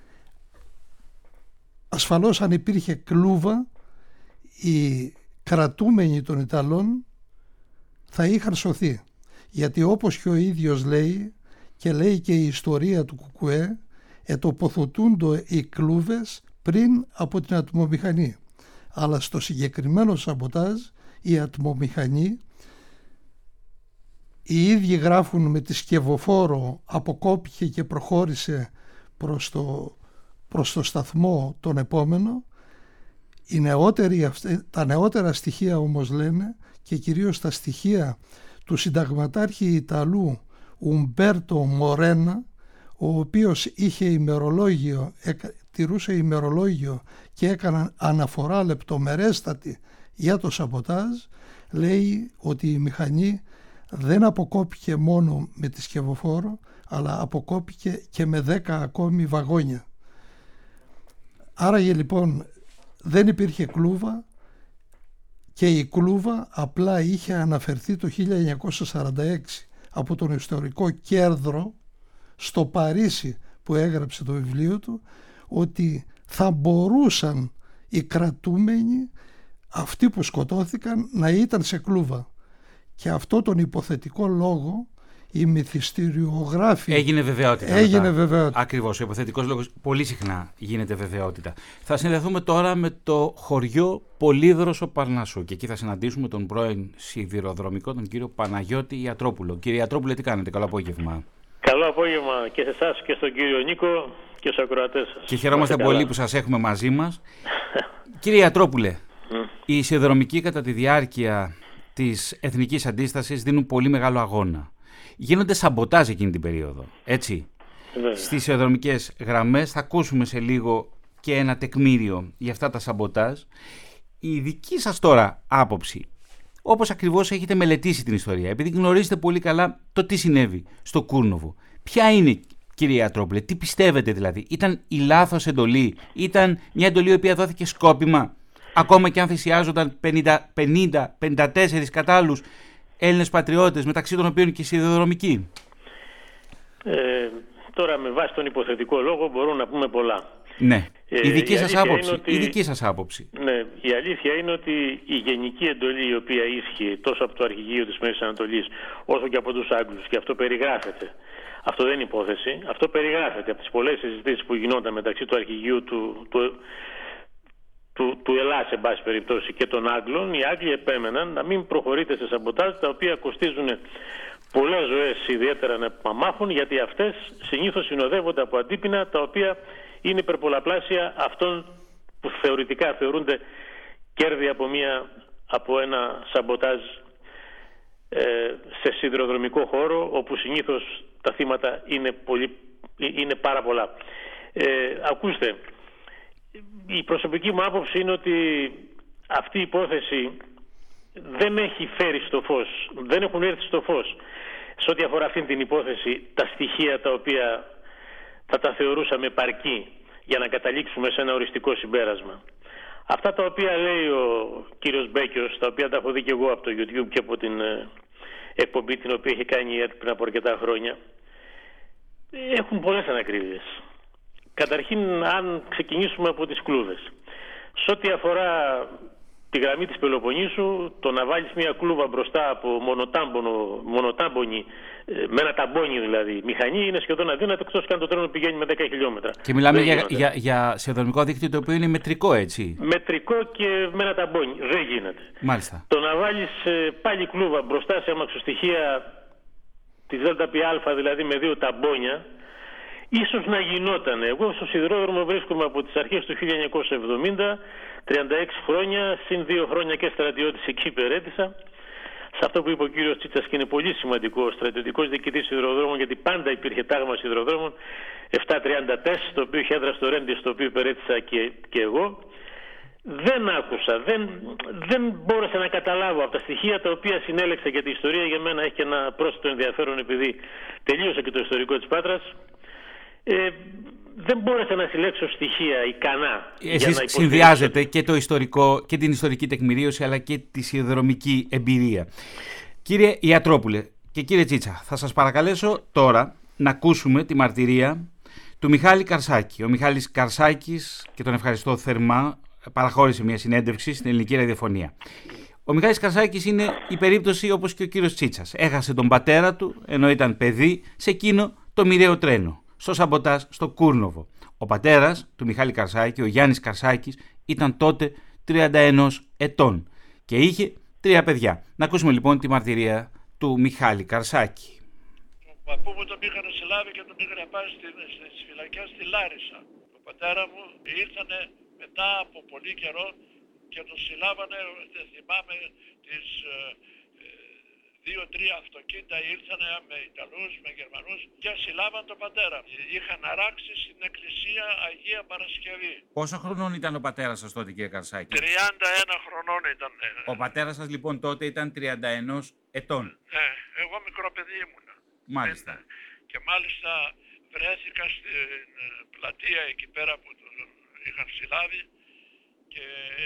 S2: ασφαλώς αν υπήρχε κλούβα, οι κρατούμενοι των Ιταλών θα είχαν σωθεί. Γιατί όπως και ο ίδιος λέει και λέει και η ιστορία του Κουκουέ, ετοποθετούντο οι κλούβες πριν από την ατμομηχανή. Αλλά στο συγκεκριμένο σαμποτάζ η ατμομηχανή, οι ίδιοι γράφουν, με τη σκευοφόρο αποκόπηκε και προχώρησε προς το, προς το σταθμό τον επόμενο. Οι νεότεροι, τα νεότερα στοιχεία όμως λένε, και κυρίως τα στοιχεία του συνταγματάρχη Ιταλού Ουμπέρτο Μορένα, ο οποίος είχε ημερολόγιο, τηρούσε ημερολόγιο και έκαναν αναφορά λεπτομερέστατη για το σαμποτάζ, λέει ότι η μηχανή δεν αποκόπηκε μόνο με τη σκευοφόρο, αλλά αποκόπηκε και με δέκα ακόμη βαγόνια. Άραγε λοιπόν δεν υπήρχε κλούβα, και η κλούβα απλά είχε αναφερθεί το χίλια εννιακόσια σαράντα έξι από τον ιστορικό Κέρδρο στο Παρίσι, που έγραψε το βιβλίο του, ότι θα μπορούσαν οι κρατούμενοι, αυτοί που σκοτώθηκαν, να ήταν σε κλούβα. Και αυτό τον υποθετικό λόγο οι μυθιστηριογράφοι...
S1: Έγινε βεβαιότητα.
S2: Έγινε
S1: μετά.
S2: βεβαιότητα.
S1: Ακριβώς, ο υποθετικός λόγος πολύ συχνά γίνεται βεβαιότητα. Θα συνδεθούμε τώρα με το χωριό Πολύδροσο Παρνασσού και εκεί θα συναντήσουμε τον πρώην σιδηροδρομικό, τον κύριο Παναγιώτη Ιατρόπουλο. Κύριε Ιατρόπουλε, τι κάνετε? Καλό απόγευμα.
S5: Καλό απόγευμα και σε εσάς και στον κύριο Νίκο και στους ακροατές σας.
S1: Και χαιρόμαστε πολύ καλά που σας έχουμε μαζί μας. Κύριε Ιατρόπουλε, mm. οι σιδηροδρομικοί κατά τη διάρκεια της εθνικής αντίστασης δίνουν πολύ μεγάλο αγώνα. Γίνονται σαμποτάζ εκείνη την περίοδο, έτσι. Βέβαια. Στις σιδηροδρομικές γραμμές θα ακούσουμε σε λίγο και ένα τεκμήριο για αυτά τα σαμποτάζ. Η δική σας τώρα άποψη, όπως ακριβώς έχετε μελετήσει την ιστορία, επειδή γνωρίζετε πολύ καλά το τι συνέβη στο Κούρνοβο, ποια είναι, κύριε Ιατρόπουλε, τι πιστεύετε δηλαδή? Ήταν η λάθος εντολή? Ήταν μια εντολή η οποία δόθηκε σκόπιμα, ακόμα και αν θυσιάζονταν πενήντα πενήντα τέσσερις κατάλληλους Έλληνες πατριώτες, μεταξύ των οποίων και σιδηροδρομικοί?
S5: Ε, τώρα με βάση τον υποθετικό λόγο μπορούμε να πούμε πολλά.
S1: Ναι.
S5: Ε,
S1: η δική
S5: η
S1: σας άποψη.
S5: ότι,
S1: η δική σας άποψη.
S5: Ναι, η αλήθεια είναι ότι η γενική εντολή η οποία ίσχυε τόσο από το αρχηγείο της Μέσης Ανατολής όσο και από τους Άγγλους, και αυτό περιγράφεται Αυτό δεν είναι υπόθεση. Αυτό περιγράφεται από τις πολλές συζητήσεις που γινόταν μεταξύ του αρχηγείου του, του, του, του Ελλάς, εν πάση περιπτώσει, και των Άγγλων. Οι Άγγλοι επέμεναν να μην προχωρείτε σε σαμποτάζ τα οποία κοστίζουν πολλές ζωές, ιδιαίτερα να αμάχουν, γιατί αυτές συνήθως συνοδεύονται από αντίπεινα τα οποία είναι υπερπολαπλάσια αυτών που θεωρητικά θεωρούνται κέρδη από, μια, από ένα σαμποτάζ ε, σε σιδηροδρομικό χώρο, όπου συνήθως τα θύματα είναι, πολύ, είναι πάρα πολλά. Ε, ακούστε, η προσωπική μου άποψη είναι ότι αυτή η υπόθεση δεν έχει φέρει στο φως, δεν έχουν έρθει στο φως σε ό,τι αφορά αυτή την υπόθεση τα στοιχεία τα οποία θα τα θεωρούσαμε επαρκή για να καταλήξουμε σε ένα οριστικό συμπέρασμα. Αυτά τα οποία λέει ο κύριος Μπέκιος, τα οποία τα έχω δει και εγώ από το YouTube και από την ε, εκπομπή την οποία είχε κάνει πριν από αρκετά χρόνια, έχουν πολλές ανακρίβειες. Καταρχήν, αν ξεκινήσουμε από τις κλούβες. Σε ό,τι αφορά τη γραμμή της Πελοποννήσου, το να βάλεις μια κλούβα μπροστά από μονοτάμπονη, με ένα ταμπόνι δηλαδή, μηχανή, είναι σχεδόν αδύνατο, εκτός και αν το τρένο πηγαίνει με δέκα χιλιόμετρα.
S1: Και μιλάμε για, για, για σιδηροδρομικό δίκτυο το οποίο είναι μετρικό, έτσι.
S5: Μετρικό και με ένα ταμπόνι. Δεν γίνεται.
S1: Μάλιστα.
S5: Το να βάλεις πάλι κλούβα μπροστά σε αμαξοστοιχεία της ΔΠΑ, δηλαδή με δύο ταμπόνια, ίσως να γινόταν. Εγώ στο σιδηρόδρομο βρίσκομαι από τις αρχές του χίλια εννιακόσια εβδομήντα, τριάντα έξι χρόνια, συν δύο χρόνια και στρατιώτης εκεί υπηρέτησα. Σε αυτό που είπε ο κύριος Τσίτσας, και είναι πολύ σημαντικό, ο στρατιωτικός διοικητής σιδηροδρόμων, γιατί πάντα υπήρχε τάγμα σιδηροδρόμων επτακόσια τριάντα τέσσερα, το οποίο είχε έδρα στο Ρέντι, στο οποίο υπηρέτησα και, και εγώ. Δεν άκουσα, δεν, δεν μπόρεσα να καταλάβω από τα στοιχεία τα οποία συνέλεξα, γιατί η ιστορία για μένα έχει και ένα πρόσθετο ενδιαφέρον, επειδή τελείωσα και το ιστορικό της Πάτρας. Ε, δεν μπόρεσα να συλλέξω στοιχεία ικανά.
S1: Εσείς
S5: για να
S1: συνδυάζετε και το ιστορικό και την ιστορική τεκμηρίωση, αλλά και τη σιδηροδρομική εμπειρία. Κύριε Ιατρόπουλε και κύριε Τσίτσα, θα σας παρακαλέσω τώρα να ακούσουμε τη μαρτυρία του Μιχάλη Καρσάκη. Ο Μιχάλης Καρσάκης, και τον ευχαριστώ θερμά, παραχώρησε μια συνέντευξη στην Ελληνική Ραδιοφωνία. Ο Μιχάλης Καρσάκης είναι η περίπτωση όπως και ο κύριος Τσίτσας. Έχασε τον πατέρα του ενώ ήταν παιδί σε εκείνο το μοιραίο τρένο, στο σαμποτάζ στο Κούρνοβο. Ο πατέρας του Μιχάλη Καρσάκη, ο Γιάννης Καρσάκης, ήταν τότε τριάντα ένα ετών και είχε τρία παιδιά. Να ακούσουμε λοιπόν τη μαρτυρία του Μιχάλη Καρσάκη.
S6: Τον παππού μου τον είχαν συλλάβει και τον είχαν πάει στις φυλακές στη Λάρισα. Ο πατέρα μου ήρθανε μετά από πολύ καιρό και τον συλλάβανε, δεν θυμάμαι, τις δύο-τρία αυτοκίνητα ήρθανε με Ιταλούς, με Γερμανούς και συλλάβαν τον πατέρα. Είχαν αράξει στην εκκλησία Αγία Παρασκευή.
S1: Πόσο χρονών ήταν ο πατέρας σας τότε, κύριε Καρσάκη?
S6: τριάντα ένα χρονών ήταν.
S1: Ο πατέρας σας λοιπόν τότε ήταν τριάντα ένα ετών.
S6: Ναι, εγώ μικρό παιδί ήμουνα.
S1: Μάλιστα.
S6: Και μάλιστα βρέθηκα στην πλατεία εκεί πέρα που τον είχαν συλλάβει και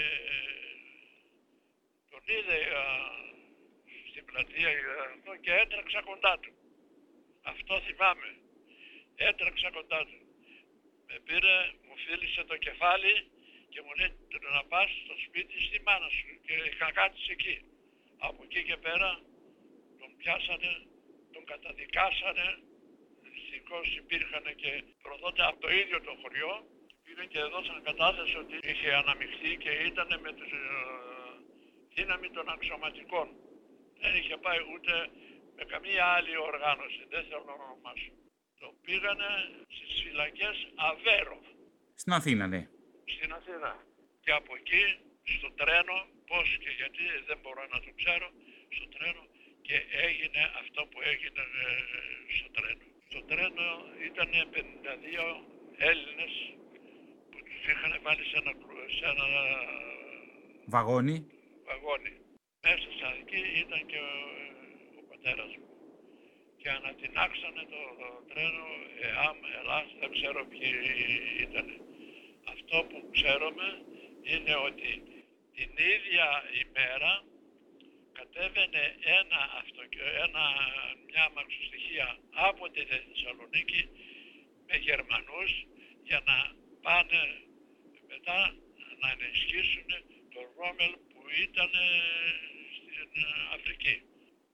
S6: τον είδε στην πλατεία και έτρεξα κοντά του. Αυτό θυμάμαι. Έτρεξα κοντά του. Με πήρε, μου φίλησε το κεφάλι και μου λέει να πας στο σπίτι στη μάνα σου και είχα κάτσει εκεί. Από εκεί και πέρα τον πιάσανε, τον καταδικάσανε. Δυστυχώς υπήρχαν και προδότε από το ίδιο το χωριό. Πήγαν και έδωσαν κατάθεση ότι είχε αναμειχθεί και ήταν με τη δύναμη των αξιωματικών. Δεν είχε πάει ούτε με καμία άλλη οργάνωση, δεν θέλω να ονομάσω. Το πήγανε στις φυλακές Αβέρο.
S1: Στην Αθήνα, ναι.
S6: Στην Αθήνα. Και από εκεί στο τρένο, πώς και γιατί δεν μπορώ να το ξέρω, στο τρένο και έγινε αυτό που έγινε ε, στο τρένο. Στο τρένο ήταν πενήντα δύο Έλληνες που τους είχαν βάλει σε ένα, σε ένα
S1: βαγόνι.
S6: βαγόνι. Μέσα σε εκεί ήταν και ο, ο πατέρας μου. Και ανατινάξανε το, το τρένο ΕΑΜ, Ελλάς, δεν ξέρω ποιοι ήταν. Αυτό που ξέρουμε είναι ότι την ίδια ημέρα κατέβαινε ένα αυτο, ένα, μια αμαξοστοιχεία από τη Θεσσαλονίκη με Γερμανούς για να πάνε μετά να ενισχύσουν το Ρόμελ που ήταν στην Αφρική.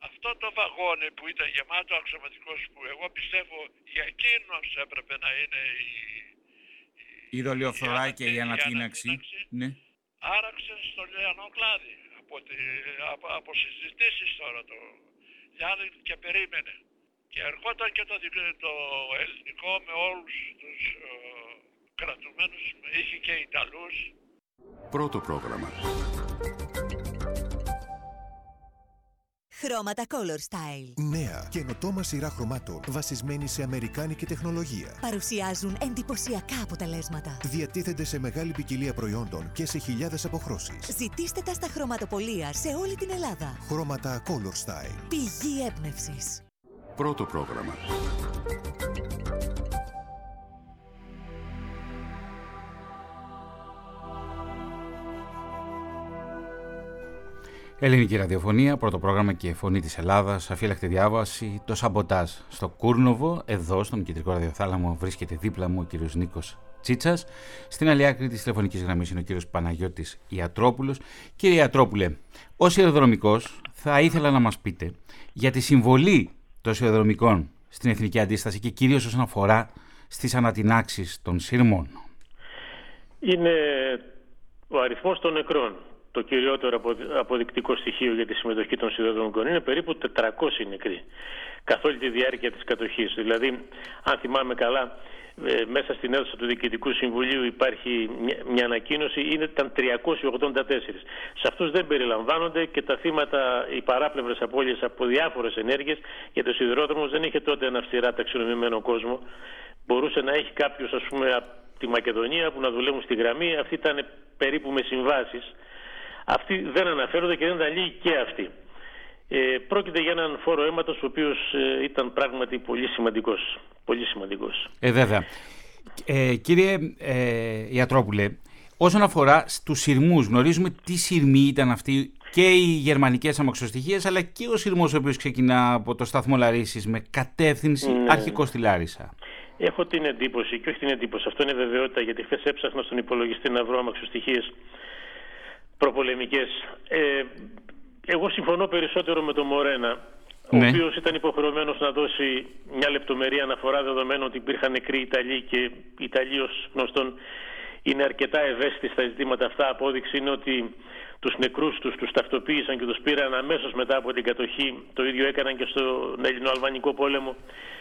S6: αυτό το βαγόνι που ήταν γεμάτο αξιωματικός, που εγώ πιστεύω για εκείνος έπρεπε να είναι η,
S1: η, η δολιοφθορά και η ανατείναξη, ναι.
S6: Άραξε στο Λιανό κλάδι από, τη, από, από συζητήσεις τώρα το Λιάννη και περίμενε. Και ερχόταν και το, το ελληνικό με όλους τους ε, κρατουμένους, είχε και Ιταλούς.
S7: Πρώτο πρόγραμμα.
S8: Χρώματα Color Style.
S7: Νέα, καινοτόμα σειρά χρωμάτων βασισμένη σε αμερικάνικη τεχνολογία.
S8: Παρουσιάζουν εντυπωσιακά αποτελέσματα.
S7: Διατίθενται σε μεγάλη ποικιλία προϊόντων και σε χιλιάδες αποχρώσεις.
S8: Ζητήστε τα στα χρωματοπωλεία σε όλη την Ελλάδα.
S7: Χρώματα Color Style.
S8: Πηγή έμπνευσης.
S7: Πρώτο πρόγραμμα.
S1: Ελληνική ραδιοφωνία, πρώτο πρόγραμμα και φωνή της Ελλάδας, αφύλακτη διάβαση, το σαμποτάζ στο Κούρνοβο. Εδώ, στον κεντρικό ραδιοθάλαμο, βρίσκεται δίπλα μου ο κύριος Νίκος Τσίτσας. Στην άλλη άκρη της τηλεφωνικής γραμμής είναι ο κύριος Παναγιώτης Ιατρόπουλος. Κύριε Ιατρόπουλε, ως ιεροδρομικός θα ήθελα να μας πείτε για τη συμβολή των σιδηροδρομικών στην εθνική αντίσταση και κυρίως όσον αφορά στις ανατινάξεις των σειρμών.
S5: Είναι ο αριθμός των νεκρών. Το κυριότερο αποδεικτικό στοιχείο για τη συμμετοχή των σιδηροδρομικών είναι περίπου τετρακόσιοι νεκροί καθ' όλη τη διάρκεια της κατοχής. Δηλαδή, αν θυμάμαι καλά, μέσα στην αίθουσα του Διοικητικού Συμβουλίου υπάρχει μια ανακοίνωση, ήταν τριακόσιοι ογδόντα τέσσερις. Σε αυτούς δεν περιλαμβάνονται και τα θύματα, οι παράπλευρες απώλειες από διάφορες ενέργειες, γιατί ο σιδηρόδρομος δεν είχε τότε ένα αυστηρά ταξινομημένο κόσμο. Μπορούσε να έχει κάποιους, ας πούμε, από τη Μακεδονία που να δουλεύουν στη γραμμή, αυτοί ήταν περίπου με συμβάσεις. Αυτοί δεν αναφέρονται και δεν ήταν λίγοι και αυτοί. Ε, πρόκειται για έναν φόρο αίματος ο οποίος ε, ήταν πράγματι πολύ σημαντικός. Πολύ σημαντικός.
S1: Ε, βέβαια. Ε, κύριε ε, Ιατρόπουλε, όσον αφορά στους σειρμούς, γνωρίζουμε τι σειρμοί ήταν αυτοί και οι γερμανικές αμαξοστοιχίες, αλλά και ο σειρμός ο οποίος ξεκινά από το σταθμό Λαρίσης με κατεύθυνση ναι. αρχικό στη Λάρισα.
S5: Έχω την εντύπωση, και όχι την εντύπωση, αυτό είναι βεβαιότητα, γιατί χθες έψαχνα στον υπολογιστή να βρω αμαξοστοιχίες προπολεμικές. Ε, εγώ συμφωνώ περισσότερο με τον Μορένα, ναι. ο οποίος ήταν υποχρεωμένος να δώσει μια λεπτομερή αναφορά, δεδομένου ότι υπήρχαν νεκροί Ιταλοί και οι Ιταλοί ως γνωστόν είναι αρκετά ευαίσθητοι στα ζητήματα αυτά. Απόδειξη είναι ότι τους νεκρούς τους τους ταυτοποίησαν και τους πήραν αμέσως μετά από την κατοχή. Το ίδιο έκαναν και στον Ελληνο-Αλβανικό πόλεμο.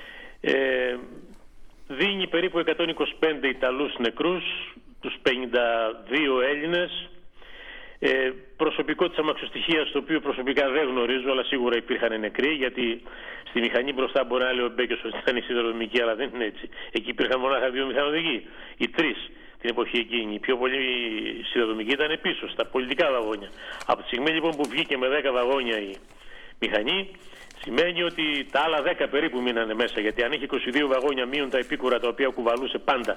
S5: Ε, δίνει περίπου εκατόν είκοσι πέντε Ιταλούς νεκρούς, τους πενήντα δύο Έλληνες. Ε, προσωπικό της αμαξοστοιχείας, το οποίο προσωπικά δεν γνωρίζω, αλλά σίγουρα υπήρχαν νεκροί, γιατί στη μηχανή μπροστά μπορεί να λέει ο Μπέκιος ότι ήταν η σιδηροδρομική, αλλά δεν είναι έτσι. Εκεί υπήρχαν μονάχα δύο μηχανοδηγοί, οι τρεις την εποχή εκείνη. Οι πιο πολλοί σιδηροδρομικοί ήταν πίσω, στα πολιτικά βαγόνια. Από τη στιγμή λοιπόν που βγήκε με δέκα βαγόνια η μηχανή, σημαίνει ότι τα άλλα δέκα περίπου μείνανε μέσα, γιατί αν είχε είκοσι δύο βαγόνια μείον τα επίκουρα τα οποία κουβαλούσε πάντα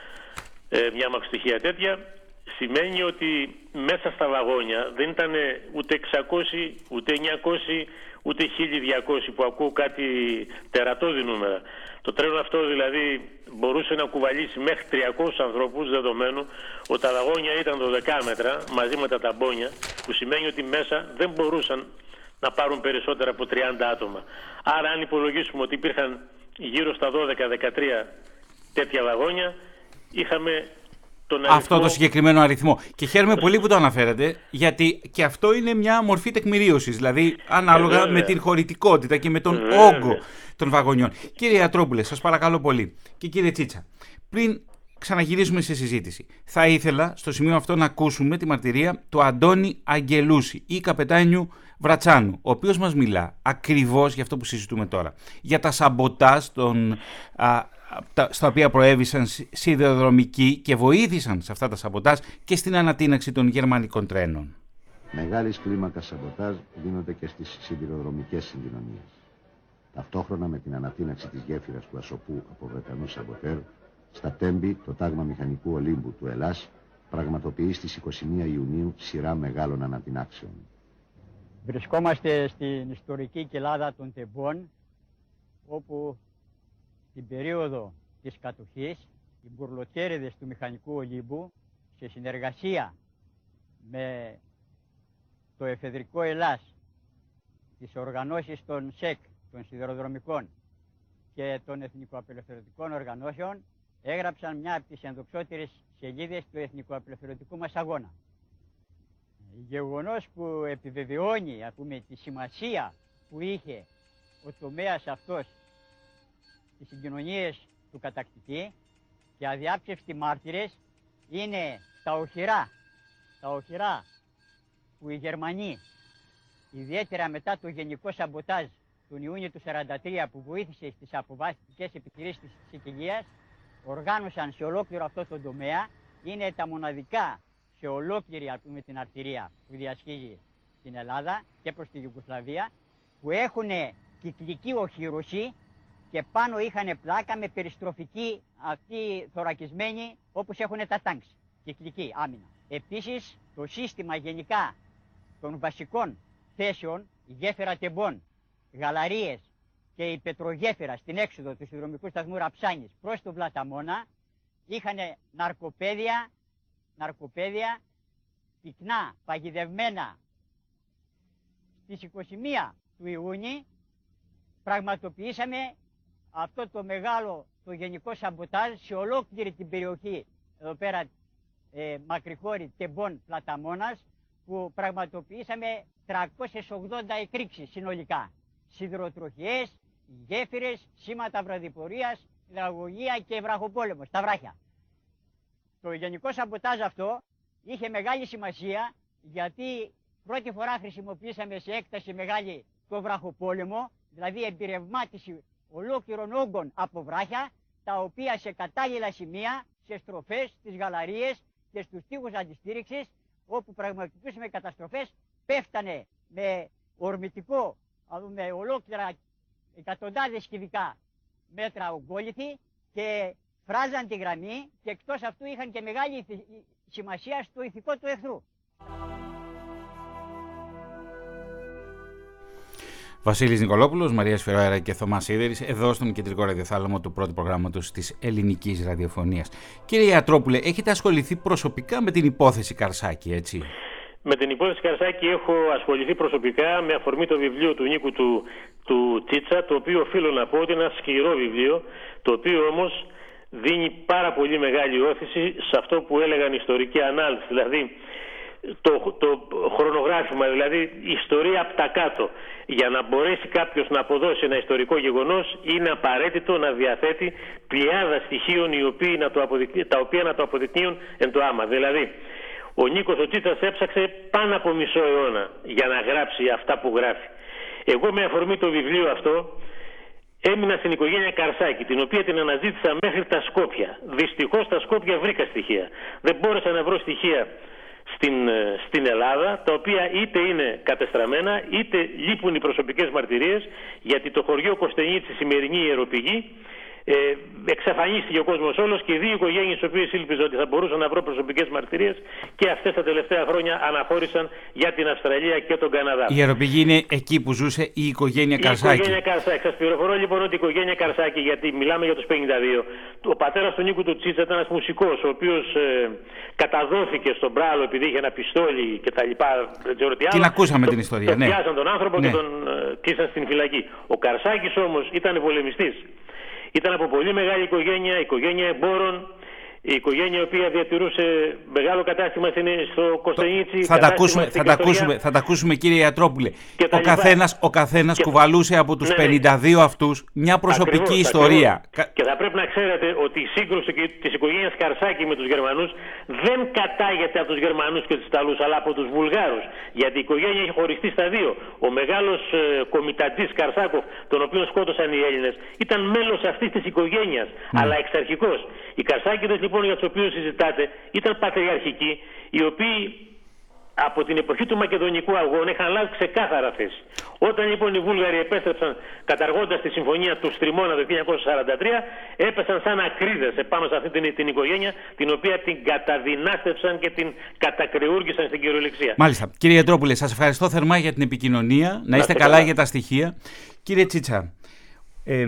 S5: ε, μια αμαξοστοιχεία τέτοια, σημαίνει ότι μέσα στα βαγόνια δεν ήταν ούτε εξακόσιοι, ούτε εννιακόσιοι, ούτε χίλια διακόσιοι, που ακούω κάτι τερατώδη νούμερα. Το τρένο αυτό δηλαδή μπορούσε να κουβαλήσει μέχρι τριακόσιους ανθρώπους, δεδομένου ότι τα βαγόνια ήταν δώδεκα μέτρα μαζί με τα ταμπόνια, που σημαίνει ότι μέσα δεν μπορούσαν να πάρουν περισσότερα από τριάντα άτομα. Άρα αν υπολογίσουμε ότι υπήρχαν γύρω στα δώδεκα δεκατρία τέτοια βαγόνια, είχαμε
S1: αυτό το συγκεκριμένο αριθμό. Και χαίρομαι πολύ που το αναφέρατε, γιατί και αυτό είναι μια μορφή τεκμηρίωσης, δηλαδή ανάλογα ε, με την χωρητικότητα και με τον ε, όγκο των βαγονιών. Κύριε Ιατρόπουλε, σας παρακαλώ πολύ, και κύριε Τσίτσα, πριν ξαναγυρίσουμε σε συζήτηση, θα ήθελα στο σημείο αυτό να ακούσουμε τη μαρτυρία του Αντώνη Αγγελούση ή καπετάνιου Βρατσάνου, ο οποίος μας μιλά ακριβώς για αυτό που συζητούμε τώρα, για τα σαμποτάζ των α, στα οποία προέβησαν σιδηροδρομικοί και βοήθησαν σε αυτά τα σαμποτάζ και στην ανατείναξη των γερμανικών τρένων.
S3: Μεγάλης κλίμακας σαμποτάζ γίνονται και στις σιδηροδρομικές συγκοινωνίες. Ταυτόχρονα με την ανατείναξη της γέφυρας του Ασοπού από Βρετανούς σαμποτέρ, στα Τέμπη το τάγμα μηχανικού Ολύμπου του Ελλάς πραγματοποιεί στις είκοσι μία Ιουνίου σειρά μεγάλων ανατινάξεων.
S9: Βρισκόμαστε στην ιστορική κοιλάδα των Τεμπών, όπου την περίοδο της κατοχής, οι μπουρλοτέριδες του μηχανικού Ολύμπου, σε συνεργασία με το εφεδρικό Ελλάς τις οργανώσεις των ΣΕΚ, των σιδηροδρομικών και των εθνικοαπελευθερωτικών οργανώσεων έγραψαν μια από τις ενδοξότερες σελίδες του εθνικοαπελευθερωτικού μας αγώνα. Γεγονός που επιβεβαιώνει, ας πούμε, τη σημασία που είχε ο τομέας αυτός στις συγκοινωνίες του κατακτητή και αδιάψευτοι μάρτυρες είναι τα οχυρά, τα οχυρά που οι Γερμανοί, ιδιαίτερα μετά το γενικό σαμποτάζ του Ιούνιου του χίλια εννιακόσια σαράντα τρία που βοήθησε στις αποβαστικές επιχειρήσεις της Σικελίας, οργάνωσαν σε ολόκληρο αυτό το τομέα. Είναι τα μοναδικά σε ολόκληρη, ας πούμε, την αρτηρία που διασχίζει την Ελλάδα και προς τη Ιουγκοσλαβία, που έχουν κυκλική οχύρωση και πάνω είχαν πλάκα με περιστροφική αυτή θωρακισμένη όπως έχουν τα τάγκς, κυκλική άμυνα. Επίσης το σύστημα γενικά των βασικών θέσεων, η γέφυρα Τεμπών, γαλαρίες και η πετρογέφυρα στην έξοδο του συνδρομικού σταθμού Ραψάνης προς τον Πλαταμόνα είχαν ναρκοπαίδια, ναρκοπαίδια πυκνά, παγιδευμένα. Στις είκοσι μία του Ιούνιου πραγματοποιήσαμε αυτό το μεγάλο, το γενικό σαμποτάζ σε ολόκληρη την περιοχή εδώ πέρα ε, Μακρυχώρη, Τεμπών, Πλαταμόνας, που πραγματοποιήσαμε τριακόσιες ογδόντα εκρήξεις συνολικά. Σιδηροτροχιές, γέφυρες, σήματα βραδιπορίας, υδραγωγία και βραχοπόλεμο στα βράχια. Το γενικό σαμποτάζ αυτό είχε μεγάλη σημασία γιατί πρώτη φορά χρησιμοποιήσαμε σε έκταση μεγάλη το βραχοπόλεμο, δηλαδή εμπειρευμάτιση ολόκληρων όγκων από βράχια, τα οποία σε κατάλληλα σημεία, σε στροφές, στις γαλαρίες και στους τοίχους αντιστήριξης, όπου πραγματοποιούσαμε καταστροφές, πέφτανε με ορμητικό, με ολόκληρα εκατοντάδες κυβικά μέτρα ογκόληθοι και φράζαν τη γραμμή και εκτός αυτού είχαν και μεγάλη σημασία στο ηθικό του εχθρού.
S1: Βασίλης Νικολόπουλος, Μαρία Σφυροέρα και Θωμάς Σίδερης, εδώ στον κεντρικό ραδιοθάλαμο του πρώτου προγράμματος της ελληνικής ραδιοφωνίας. Κύριε Ιατρόπουλε, έχετε ασχοληθεί προσωπικά με την υπόθεση Καρσάκη, έτσι?
S5: Με την υπόθεση Καρσάκη έχω ασχοληθεί προσωπικά με αφορμή το βιβλίο του Νίκου του, του Τσίτσα, το οποίο οφείλω να πω ότι είναι ένα σκληρό βιβλίο, το οποίο όμως δίνει πάρα πολύ μεγάλη όθηση σε αυτό που έλεγαν ιστορική ανάλυση, δηλαδή το, το χρονογράφημα, δηλαδή η ιστορία από τα κάτω. Για να μπορέσει κάποιος να αποδώσει ένα ιστορικό γεγονός είναι απαραίτητο να διαθέτει πλειάδα στοιχείων οι οποίοι να το τα οποία να το αποδεικνύουν εν το άμα. Δηλαδή ο Νίκος ο Τσίτσας έψαξε πάνω από μισό αιώνα για να γράψει αυτά που γράφει. Εγώ με αφορμή το βιβλίο αυτό έμεινα στην οικογένεια Καρσάκη, την οποία την αναζήτησα μέχρι τα Σκόπια. Δυστυχώς στα Σκόπια βρήκα στοιχεία. Δεν μπόρεσα να βρω στοιχεία στην, στην Ελλάδα, τα οποία είτε είναι κατεστραμμένα, είτε λείπουν οι προσωπικές μαρτυρίες, γιατί το χωριό Κωστενίτσι, η σημερινή ιεροπηγή, ε, εξαφανίστηκε ο κόσμος όλος και οι δύο οικογένειες, οι οποίες ήλπιζα ότι θα μπορούσαν να βρω προσωπικές μαρτυρίες, και αυτές τα τελευταία χρόνια αναχώρησαν για την Αυστραλία και τον Καναδά.
S1: Η ιεροπηγή είναι εκεί που ζούσε η οικογένεια Καρσάκη.
S5: Η οικογένεια Καρσάκη. Σας πληροφορώ λοιπόν ότι η οικογένεια Καρσάκη, γιατί μιλάμε για τους πενήντα δύο, ο πατέρας του Νίκου του Τσίτσα ήταν ένας μουσικός, ο οποίος ε, καταδόθηκε στον Πράλο επειδή είχε ένα πιστόλι και τα λοιπά. Δεν ξέρω τι άλλο.
S1: Την ακούσαμε την ιστορία.
S5: Τον
S1: ναι.
S5: πιάσαν τον άνθρωπο
S1: ναι.
S5: και τον ε, κλείσαν στην φυλακή. Ο Καρσάκης όμως ήταν πολεμιστής. Ήταν από πολύ μεγάλη οικογένεια, οικογένεια εμπόρων, η οικογένεια η οποία διατηρούσε μεγάλο κατάστημα στο Κωνσταντίτσι.
S1: Θα τα ακούσουμε, θα τα ακούσουμε, θα τα ακούσουμε κύριε Ιατρόπουλε. Ο καθένας, ο καθένας και... κουβαλούσε από τους ναι, πενήντα δύο αυτούς μια προσωπική ακριβώς, ιστορία.
S5: Ακριβώς. Και θα πρέπει να ξέρετε ότι η σύγκρουση της οικογένειας Καρσάκη με τους Γερμανούς δεν κατάγεται από τους Γερμανούς και τους Ιταλούς, αλλά από τους Βουλγάρους. Γιατί η οικογένεια έχει χωριστεί στα δύο. Ο μεγάλος ε, κομιτατζής Καρσάκοφ, τον οποίο σκότωσαν οι Έλληνες, ήταν μέλος αυτής της οικογένειας, mm. αλλά εξαρχικός. Οι Καρσάκηδες λοιπόν για τους οποίους συζητάτε ήταν πατριαρχικοί, οι οποίοι από την εποχή του Μακεδονικού αγώνα είχαν λάβει ξεκάθαρα θέση. Όταν λοιπόν οι Βούλγαροι επέστρεψαν καταργώντας τη συμφωνία του Στριμώνα το χίλια εννιακόσια σαράντα τρία, έπεσαν σαν ακρίδες επάνω σε αυτή την, την οικογένεια, την οποία την καταδυνάστευσαν και την κατακρεούργησαν στην κυριολεξία.
S1: Μάλιστα. Κύριε Ιατρόπουλε, σας ευχαριστώ θερμά για την επικοινωνία. Να είστε καλά για τα στοιχεία. Κύριε Τσίτσα, ε,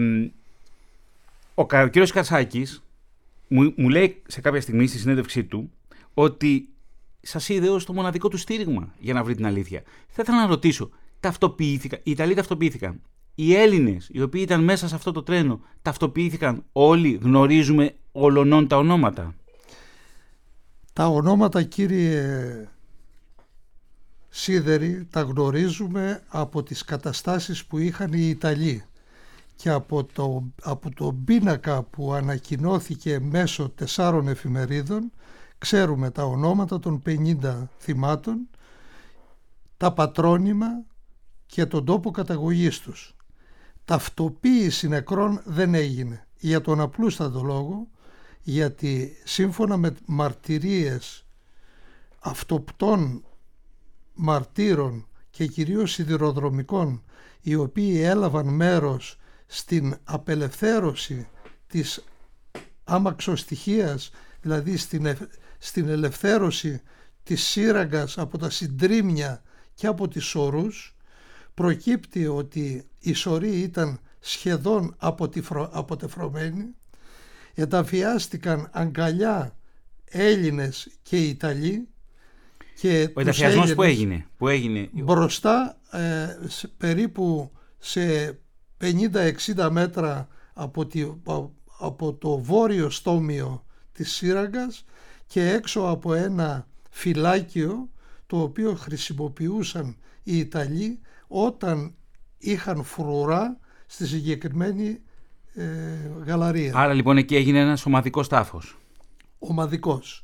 S1: ο, ο κύριος Καρσάκης Μου, μου λέει σε κάποια στιγμή στη συνέντευξή του ότι σας είδε ως το μοναδικό του στήριγμα για να βρει την αλήθεια. Θα ήθελα να ρωτήσω, ταυτοποιήθηκαν, οι Ιταλοί ταυτοποιήθηκαν. Οι Έλληνες, οι οποίοι ήταν μέσα σε αυτό το τρένο, ταυτοποιήθηκαν όλοι, γνωρίζουμε ολονών τα ονόματα.
S2: Τα ονόματα, κύριε Σίδερη, τα γνωρίζουμε από τις καταστάσεις που είχαν οι Ιταλοί και από το, από το πίνακα που ανακοινώθηκε μέσω τεσσάρων εφημερίδων. Ξέρουμε τα ονόματα των πενήντα θυμάτων, τα πατρόνυμα και τον τόπο καταγωγής τους. Ταυτοποίηση νεκρών δεν έγινε, για τον απλούστατο λόγο, γιατί σύμφωνα με μαρτυρίες αυτοπτών μαρτύρων και κυρίως σιδηροδρομικών, οι οποίοι έλαβαν μέρος στην απελευθέρωση της άμαξοστοιχίας, δηλαδή στην, στην ελευθέρωση της σύραγγας από τα συντρίμμια και από τις σωρούς, προκύπτει ότι η σωρή ήταν σχεδόν αποτεφρωμένη, ενταφιάστηκαν αγκαλιά Έλληνες και Ιταλοί. Και
S1: ο ενταφιασμός που έγινε, που έγινε
S2: μπροστά ε, σε, περίπου σε πενήντα εξήντα μέτρα από, τη, από το βόρειο στόμιο της σύραγγας και έξω από ένα φυλάκιο το οποίο χρησιμοποιούσαν οι Ιταλοί όταν είχαν φρουρά στη συγκεκριμένη ε, γαλαρία.
S1: Άρα λοιπόν εκεί έγινε ένας ομαδικός τάφος.
S2: Ομαδικός.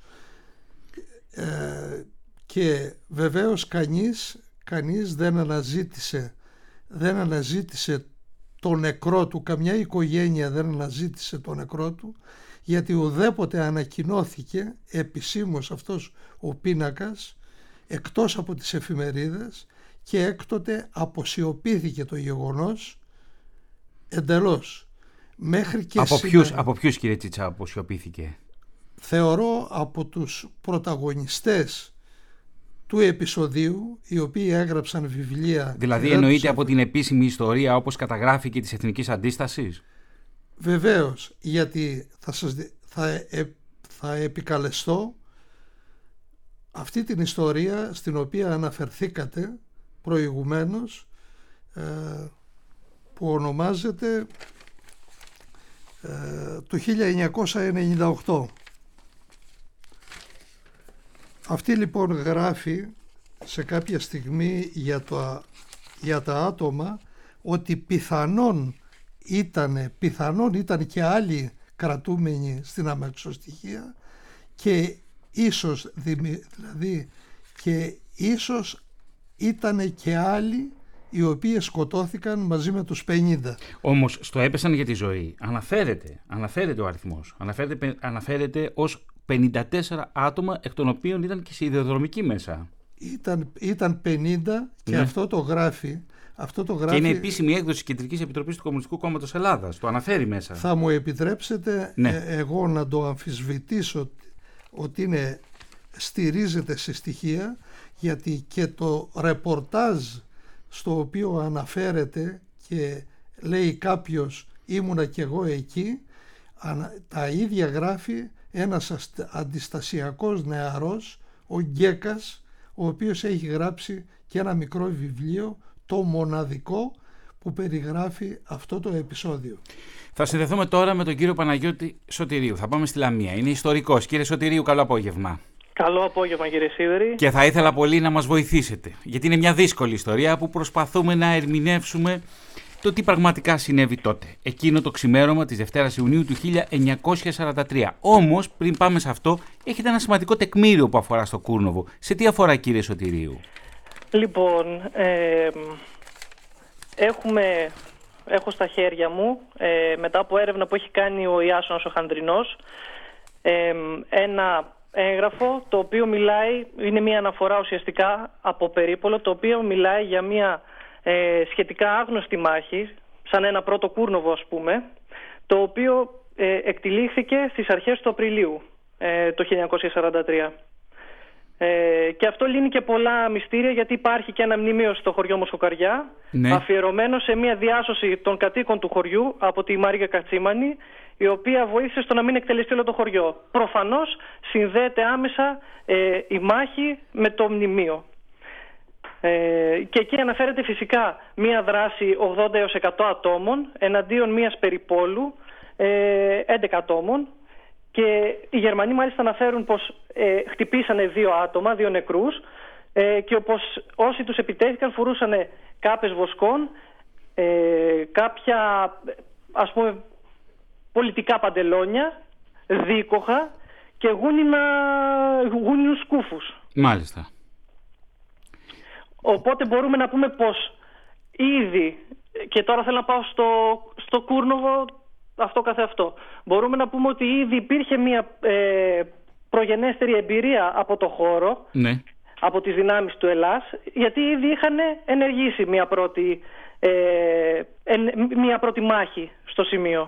S2: Ε, και βεβαίως κανείς, κανείς δεν αναζήτησε, δεν αναζήτησε το νεκρό του, καμιά οικογένεια δεν αναζήτησε το νεκρό του, γιατί ουδέποτε ανακοινώθηκε επισήμως αυτός ο πίνακας εκτός από τις εφημερίδες και έκτοτε αποσιωπήθηκε το γεγονός εντελώς. Μέχρι και
S1: από,
S2: σήμερα,
S1: ποιους, από ποιους κύριε Τσίτσα αποσιωπήθηκε?
S2: Θεωρώ από τους πρωταγωνιστές του επεισοδίου, οι οποίοι έγραψαν βιβλία.
S1: Δηλαδή εννοείται από την επίσημη ιστορία όπως καταγράφει και της Εθνικής Αντίστασης?
S2: Βεβαίως, γιατί θα, σας, θα, ε, θα επικαλεστώ αυτή την ιστορία στην οποία αναφερθήκατε προηγουμένως, ε, που ονομάζεται ε, το χίλια εννιακόσια ενενήντα οκτώ. Αυτή λοιπόν γράφει σε κάποια στιγμή για, το, για τα άτομα ότι πιθανόν ήταν, πιθανόν ήταν και άλλοι κρατούμενοι στην αμαξοστοιχεία και ίσως, δηλαδή και ίσως ήταν και άλλοι οι οποίοι σκοτώθηκαν μαζί με τους πενήντα.
S1: Όμως στο έπεσαν για τη ζωή αναφέρεται, αναφέρεται ο αριθμός, αναφέρεται, αναφέρεται ως πενήντα τέσσερα άτομα, εκ των οποίων ήταν και σιδηροδρομικοί μέσα.
S2: Ήταν, ήταν πενήντα και ναι. αυτό το γράφει. Αυτό το γράφει...
S1: Και είναι επίσημη έκδοση της Κεντρικής Επιτροπής του Κομμουνιστικού Κόμματος Ελλάδας. Το αναφέρει μέσα.
S2: Θα μου επιτρέψετε ναι. ε, εγώ να το αμφισβητήσω ότι είναι, στηρίζεται σε στοιχεία, γιατί και το ρεπορτάζ στο οποίο αναφέρεται και λέει κάποιος ήμουνα κι εγώ εκεί, τα ίδια γράφει ένας αντιστασιακός νεαρός, ο Γκέκας, ο οποίος έχει γράψει και ένα μικρό βιβλίο, το μοναδικό που περιγράφει αυτό το επεισόδιο.
S1: Θα συνδεθούμε τώρα με τον κύριο Παναγιώτη Σωτηρίου. Θα πάμε στη Λαμία. Είναι ιστορικός. Κύριε Σωτηρίου, καλό απόγευμα.
S10: Καλό απόγευμα κύριε Σίδερη.
S1: Και θα ήθελα πολύ να μας βοηθήσετε, γιατί είναι μια δύσκολη ιστορία που προσπαθούμε να ερμηνεύσουμε το τι πραγματικά συνέβη τότε, εκείνο το ξημέρωμα της Δευτέρας Ιουνίου του χίλια εννιακόσια σαράντα τρία. Όμως, πριν πάμε σε αυτό, έχετε ένα σημαντικό τεκμήριο που αφορά στο Κούρνοβο. Σε τι αφορά, κύριε Σωτηρίου?
S10: Λοιπόν, ε, έχουμε, έχω στα χέρια μου, ε, μετά από έρευνα που έχει κάνει ο Ιάσονας ο Χανδρινός, ε, ένα έγγραφο το οποίο μιλάει, είναι μια αναφορά ουσιαστικά από περίπολο, το οποίο μιλάει για μια ε, σχετικά άγνωστη μάχη, σαν ένα πρώτο Κούρνοβο ας πούμε, το οποίο ε, εκτυλίχθηκε στις αρχές του Απριλίου ε, το χίλια εννιακόσια σαράντα τρία. Ε, και αυτό λύνει και πολλά μυστήρια, γιατί υπάρχει και ένα μνημείο στο χωριό Μοσοκαριά, ναι, αφιερωμένο σε μια διάσωση των κατοίκων του χωριού από τη Μαρία Κατσίμανη, η οποία βοήθησε στο να μην εκτελεστεί όλο το χωριό. Προφανώς συνδέεται άμεσα ε, η μάχη με το μνημείο. Ε, και εκεί αναφέρεται φυσικά μία δράση ογδόντα έως εκατό ατόμων εναντίον μίας περιπόλου ε, έντεκα ατόμων, και οι Γερμανοί μάλιστα αναφέρουν πως ε, χτυπήσανε δύο άτομα, δύο νεκρούς, ε, και πως όσοι τους επιτέθηκαν φορούσαν κάπες βοσκών, ε, κάποια ας πούμε πολιτικά παντελόνια, δίκοχα και γούνινα, γούνινους σκούφους.
S1: Μάλιστα.
S10: Οπότε μπορούμε να πούμε πως ήδη, και τώρα θέλω να πάω στο, στο Κούρνοβο αυτό καθεαυτό, μπορούμε να πούμε ότι ήδη υπήρχε μια ε, προγενέστερη εμπειρία από το χώρο, ναι, από τις δυνάμεις του Ελλάς, γιατί ήδη είχαν ενεργήσει μια πρώτη, ε, εν, μια πρώτη μάχη στο σημείο.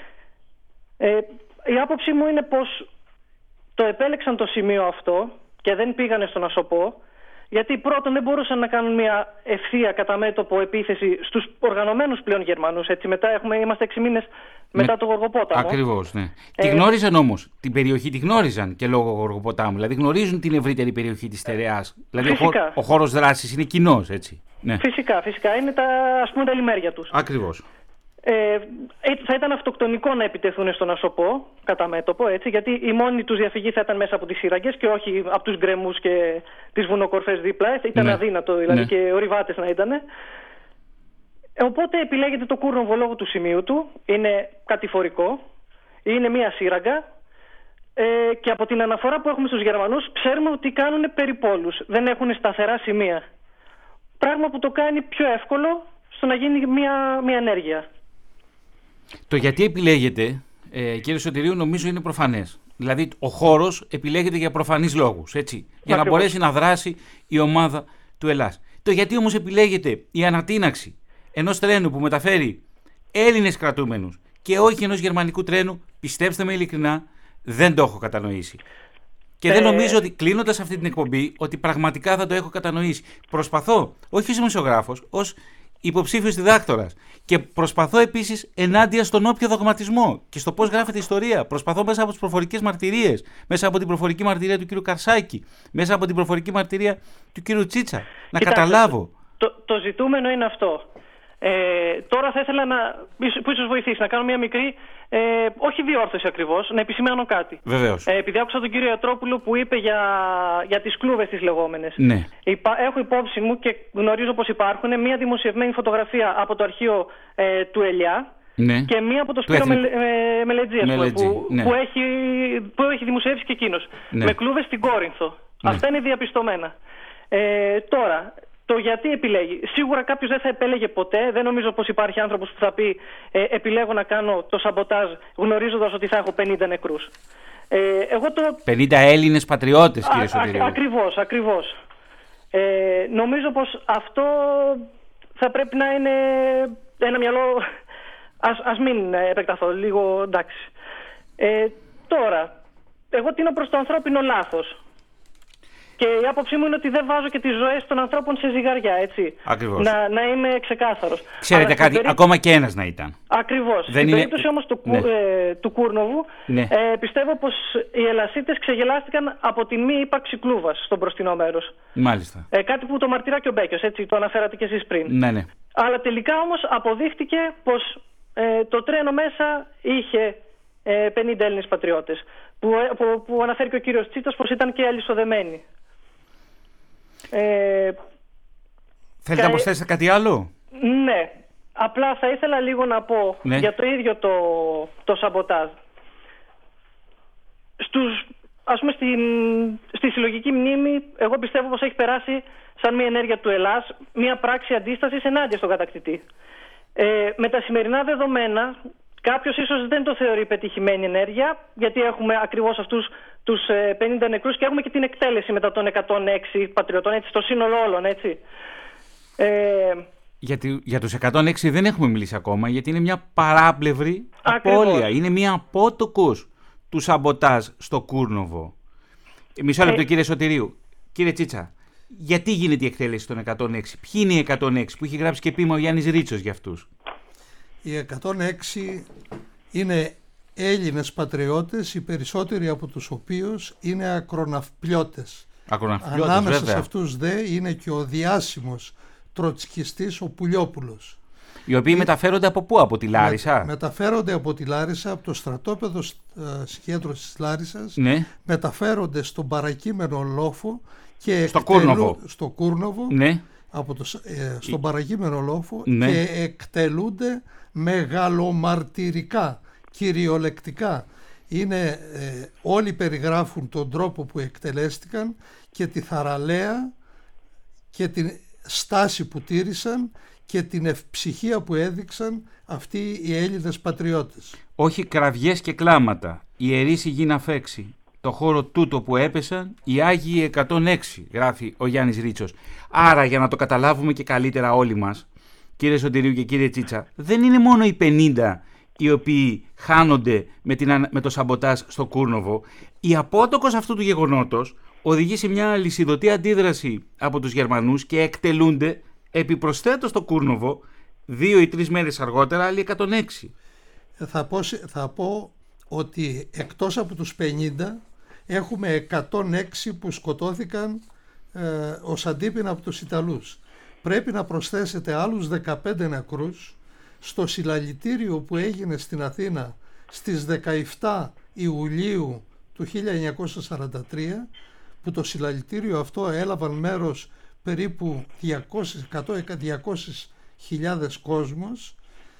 S10: Ε, η άποψή μου είναι πως το επέλεξαν το σημείο αυτό και δεν πήγανε στον Ασοπό, γιατί πρώτον δεν μπορούσαν να κάνουν μια ευθεία κατά μέτωπο επίθεση στους οργανωμένους πλέον Γερμανούς. Έτσι, μετά έχουμε, είμαστε έξι μήνες μετά ναι, το Γοργοπόταμο.
S1: Ακριβώς, ναι. Ε, τη γνώριζαν όμως, την περιοχή τη γνώριζαν και λόγω Γοργοποτάμου. Δηλαδή γνωρίζουν την ευρύτερη περιοχή της Στερεάς. Δηλαδή ο, χώ, ο χώρος δράσης είναι κοινός, έτσι. Ναι.
S10: Φυσικά, φυσικά. Είναι τα, ας πούμε, τα λιμέρια τους.
S1: Ακριβώς.
S10: Ε, θα ήταν αυτοκτονικό να επιτεθούν στον Ασοπό κατά μέτωπο, έτσι, γιατί η μόνη τους διαφυγή θα ήταν μέσα από τις σύραγγες και όχι από τους γκρεμούς και τις βουνοκορφές δίπλα. Ήταν ναι, αδύνατο δηλαδή, ναι, και ορειβάτες να ήταν. Οπότε επιλέγεται το Κούρνοβο λόγω του σημείου του. Είναι κατηφορικό, είναι μία σύραγγα, ε, και από την αναφορά που έχουμε στους Γερμανούς ξέρουμε ότι κάνουν περιπόλους, δεν έχουν σταθερά σημεία. Πράγμα που το κάνει πιο εύκολο στο να γίνει μία, μία ενέργεια.
S1: Το γιατί επιλέγεται, ε, κύριε Σωτηρίου, νομίζω είναι προφανές. Δηλαδή, ο χώρος επιλέγεται για προφανείς λόγους, έτσι, για Ακριβώς. να μπορέσει να δράσει η ομάδα του Ελλάς. Το γιατί όμως επιλέγεται η ανατείναξη ενός τρένου που μεταφέρει Έλληνες κρατούμενους και όχι ενός γερμανικού τρένου, πιστέψτε με ειλικρινά, δεν το έχω κατανοήσει. Και ε... δεν νομίζω ότι, κλείνοντας αυτή την εκπομπή, ότι πραγματικά θα το έχω κατανοήσει. Προσπαθώ, όχι ως δημοσιογράφος, ως υποψήφιος διδάκτορας. Και προσπαθώ επίσης ενάντια στον όποιο δογματισμό και στο πώς γράφεται η ιστορία. Προσπαθώ μέσα από τις προφορικές μαρτυρίες, μέσα από την προφορική μαρτυρία του κ. Καρσάκη, μέσα από την προφορική μαρτυρία του κ. Τσίτσα, να Κοιτάξτε, καταλάβω.
S10: Το, το ζητούμενο είναι αυτό. Ε, τώρα θα ήθελα να, που ίσως βοηθήσει, να κάνω μια μικρή, ε, όχι διόρθωση ακριβώς, να επισημάνω κάτι.
S1: Βεβαίως.
S10: Ε, επειδή άκουσα τον κύριο Ιατρόπουλο που είπε για, για τις κλούβες τις λεγόμενες.
S1: Ναι.
S10: Υπά, έχω υπόψη μου και γνωρίζω πως υπάρχουν μια δημοσιευμένη φωτογραφία από το αρχείο ε, του Ελιά, ναι, και μία από το Σπύρο Μελ, ε, Μελετζή,
S1: Μελετζή,
S10: που,
S1: ναι,
S10: που, έχει, που έχει δημοσιεύσει και εκείνος. Ναι. Με κλούβες στην Κόρινθο. Ναι. Αυτά είναι διαπιστωμένα. Ε, τώρα... Το γιατί επιλέγει. Σίγουρα κάποιος δεν θα επέλεγε ποτέ. Δεν νομίζω πως υπάρχει άνθρωπος που θα πει ε, επιλέγω να κάνω το σαμποτάζ γνωρίζοντας ότι θα έχω πενήντα νεκρούς. Ε, εγώ το...
S1: πενήντα Έλληνες πατριώτες, κύριε Σωτηρίου.
S10: Ακριβώς, ακριβώς. Ε, νομίζω πως αυτό θα πρέπει να είναι ένα μυαλό... Ας, ας μην επεκταθώ λίγο, εντάξει. Ε, τώρα, εγώ τίνω προς το ανθρώπινο λάθος. Και η άποψή μου είναι ότι δεν βάζω και τις ζωές των ανθρώπων σε ζυγαριά, έτσι.
S1: Ακριβώς.
S10: Να, να είμαι ξεκάθαρος.
S1: Ξέρετε κάτι, περί... ακόμα και ένας να ήταν.
S10: Ακριβώς. Στην είναι... περίπτωση όμως του, ναι. ε, του Κούρνοβου, ναι. ε, πιστεύω πως οι Ελλασίτες ξεγελάστηκαν από τη μη ύπαρξη κλούβας στο μπροστινό μέρος.
S1: Μάλιστα.
S10: Ε, κάτι που το μαρτυρά και ο Μπέκιος, έτσι, το αναφέρατε και εσείς πριν.
S1: Ναι, ναι.
S10: Αλλά τελικά όμως αποδείχτηκε πως ε, το τρένο μέσα είχε ε, πενήντα Έλληνες πατριώτες. Που, που, που αναφέρει και ο κύριος Τσίτσας πως ήταν και αλυσοδεμένοι. Ε,
S1: Θέλετε κα... να προσθέσετε κάτι άλλο?
S10: Ναι. Απλά θα ήθελα λίγο να πω, ναι, για το ίδιο το, το σαμποτάζ. Στους, ας πούμε στην, στη συλλογική μνήμη, εγώ πιστεύω πως έχει περάσει σαν μια ενέργεια του Ελλάς, μια πράξη αντίστασης ενάντια στον κατακτητή. Ε, με τα σημερινά δεδομένα, κάποιος ίσως δεν το θεωρεί πετυχημένη ενέργεια, γιατί έχουμε ακριβώς αυτούς τους πενήντα νεκρούς και έχουμε και την εκτέλεση μετά των εκατόν έξι πατριωτών, έτσι, στο σύνολο όλων, έτσι. Ε,
S1: γιατί, για τους εκατόν έξι δεν έχουμε μιλήσει ακόμα, γιατί είναι μια παράπλευρη απώλεια. Είναι μια απότοκος του σαμποτάζ στο Κούρνοβο. Μισό λεπτό, ε, κύριε Σωτηρίου. Κύριε Τσίτσα, γιατί γίνεται η εκτέλεση των εκατόν έξι? Ποιοι είναι οι εκατόν έξι που έχει γράψει και ποίημα ο Γιάννης Ρίτσος για αυτούς?
S2: Οι εκατόν έξι είναι Έλληνες πατριώτες, οι περισσότεροι από τους οποίους είναι ακροναυπλιώτες. Ανάμεσα βέβαια. σε αυτούς δε είναι και ο διάσημος τροτσκιστής ο Πουλιόπουλος.
S1: Οι οποίοι Ή... μεταφέρονται από πού, από τη Λάρισα?
S2: Με, μεταφέρονται από τη Λάρισα, από το στρατόπεδο ε, συγκέντρωσης της Λάρισας,
S1: ναι.
S2: μεταφέρονται στον παρακείμενο λόφο και
S1: στο Κούρνοβο,
S2: στο Κούρνοβο
S1: ναι.
S2: από το, ε, στον παρακείμενο λόφο,
S1: ναι.
S2: και εκτελούνται μεγαλομαρτυρικά, κυριολεκτικά. Είναι, ε, όλοι περιγράφουν τον τρόπο που εκτελέστηκαν και τη θαραλέα και την στάση που τήρησαν και την ευψυχία που έδειξαν αυτοί οι Έλληνες πατριώτες.
S1: Όχι κραυγές και κλάματα, ιερείς η γη να φέξει, το χώρο τούτο που έπεσαν οι Άγιοι εκατόν έξι, γράφει ο Γιάννης Ρίτσος. Άρα, για να το καταλάβουμε και καλύτερα όλοι μας, κύριε Σωτηρίου και κύριε Τσίτσα, δεν είναι μόνο οι πενήντα οι οποίοι χάνονται με, την, με το σαμποτάζ στο Κούρνοβο. Η απότοκος αυτού του γεγονότος οδηγεί σε μια αλυσιδωτή αντίδραση από τους Γερμανούς και εκτελούνται επιπροσθέτως στο Κούρνοβο δύο ή τρεις μέρες αργότερα άλλοι εκατόν έξι.
S2: Θα πω, θα πω ότι εκτός από τους πενήντα έχουμε εκατόν έξι που σκοτώθηκαν ε, ως αντίπεινα από τους Ιταλούς. Πρέπει να προσθέσετε άλλους δεκαπέντε νεκρούς στο συλλαλητήριο που έγινε στην Αθήνα στις δεκαεπτά Ιουλίου του χίλια εννιακόσια σαράντα τρία, που το συλλαλητήριο αυτό έλαβαν μέρος περίπου διακόσιες χιλιάδες κόσμος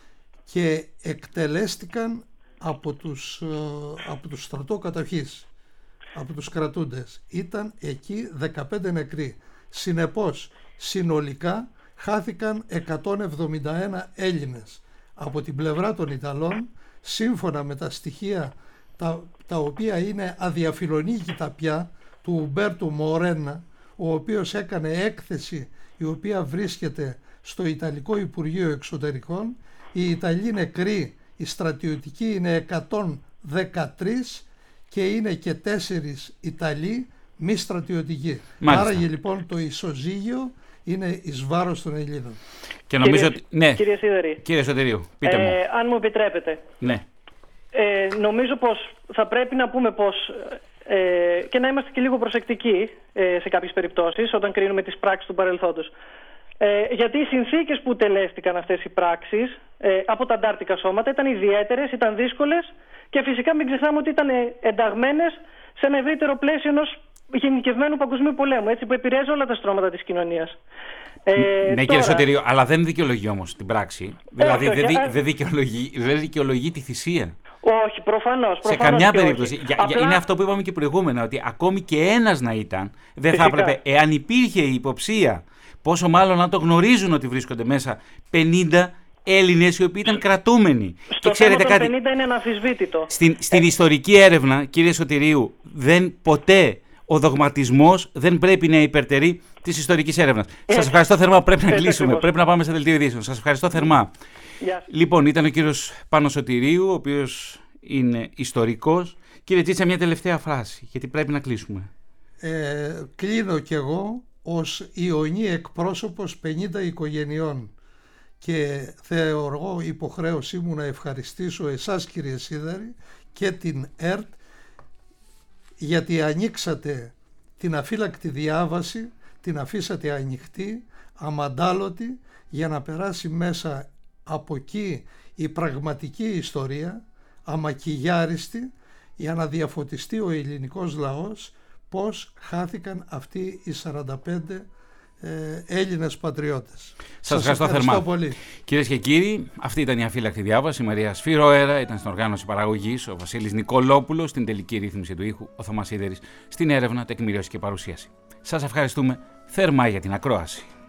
S2: και εκτελέστηκαν από τους, από τους στρατόκαταρχείς, από τους κρατούντες. Ήταν εκεί δεκαπέντε νεκροί. Συνεπώς, συνολικά χάθηκαν εκατόν εβδομήντα ένα Έλληνες. Από την πλευρά των Ιταλών, σύμφωνα με τα στοιχεία τα, τα οποία είναι αδιαφιλονίκητα πια, του Ουμπέρτο Μορένα, ο οποίος έκανε έκθεση η οποία βρίσκεται στο Ιταλικό Υπουργείο Εξωτερικών, οι Ιταλοί νεκροί, οι στρατιωτικοί είναι εκατόν δεκατρείς και είναι και τέσσερις Ιταλοί μη στρατιωτικοί. Άρα λοιπόν το ισοζύγιο είναι εις βάρος των Ελλήνων.
S1: Και νομίζω
S10: κύριε,
S1: ότι... ναι.
S10: Κύριε Σίδερη,
S1: κύριε Σωτηρίου, πείτε μου.
S10: Ε, αν μου επιτρέπετε.
S1: Ναι.
S10: Ε, νομίζω πως θα πρέπει να πούμε πως ε, και να είμαστε και λίγο προσεκτικοί ε, σε κάποιες περιπτώσεις όταν κρίνουμε τις πράξεις του παρελθόντος. Ε, γιατί οι συνθήκες που τελέστηκαν αυτές οι πράξεις ε, από τα αντάρτικα σώματα ήταν ιδιαίτερες, ήταν δύσκολες και φυσικά μην ξεχνάμε ότι ήταν ενταγμένες σε ένα ευρύτερο πλαίσιο ενός γενικευμένου παγκοσμίου πολέμου, έτσι, που επηρέαζε όλα τα στρώματα της κοινωνίας. Ε,
S1: ναι,
S10: τώρα...
S1: κύριε Σωτηρίου, αλλά δεν δικαιολογεί όμως την πράξη. Δηλαδή δεν δε, δε δικαιολογεί, δε δικαιολογεί τη θυσία.
S10: Όχι, προφανώς.
S1: Σε καμιά περίπτωση. Για, Απλά... Είναι αυτό που είπαμε και προηγούμενα, ότι ακόμη και ένας να ήταν, δεν θα έπρεπε, εάν υπήρχε η υποψία, πόσο μάλλον να το γνωρίζουν ότι βρίσκονται μέσα πενήντα Έλληνες οι οποίοι ήταν κρατούμενοι.
S10: Στο
S1: και ξέρετε
S10: θέμα
S1: κάτι,
S10: των πενήντα είναι αναμφισβήτητο.
S1: Στην, στην ε... ιστορική έρευνα, κύριε Σωτηρίου, δεν ποτέ ο δογματισμός δεν πρέπει να υπερτερεί της ιστορικής έρευνας. Ε... Σας ευχαριστώ θερμά. Πρέπει να ε... κλείσουμε. Ε... Πρέπει να πάμε σε δελτίο ειδήσεων. Σας ευχαριστώ θερμά.
S10: Γεια.
S1: Λοιπόν, ήταν ο κύριος Πάνος Σωτηρίου, ο οποίος είναι ιστορικός. Κύριε Τσίτσα, μια τελευταία φράση, γιατί πρέπει να κλείσουμε.
S2: Ε, κλείνω κι εγώ ως ιονή εκπρόσωπος πενήντα οικογενειών και θεωρώ υποχρέωσή μου να ευχαριστήσω εσάς, κύριε Σίδερη, και την ΕΡΤ, γιατί ανοίξατε την αφύλακτη διάβαση, την αφήσατε ανοιχτή, αμαντάλωτη, για να περάσει μέσα από εκεί η πραγματική ιστορία, αμακιγιάριστη, για να διαφωτιστεί ο ελληνικός λαός πώς χάθηκαν αυτοί οι σαράντα πέντε ε, Έλληνες πατριώτες.
S1: Σας,
S2: Σας
S1: ευχαριστώ,
S2: ευχαριστώ
S1: θερμά.
S2: πολύ.
S1: Κυρίες και κύριοι, αυτή ήταν η αφύλακτη διάβαση. Η Μαρία Σφυρόερα ήταν στην οργάνωση παραγωγής, ο Βασίλης Νικολόπουλος στην τελική ρύθμιση του ήχου, ο Θωμάς Σίδερης στην έρευνα, τεκμηρίωση και παρουσίαση. Σας ευχαριστούμε θερμά για την ακρόαση.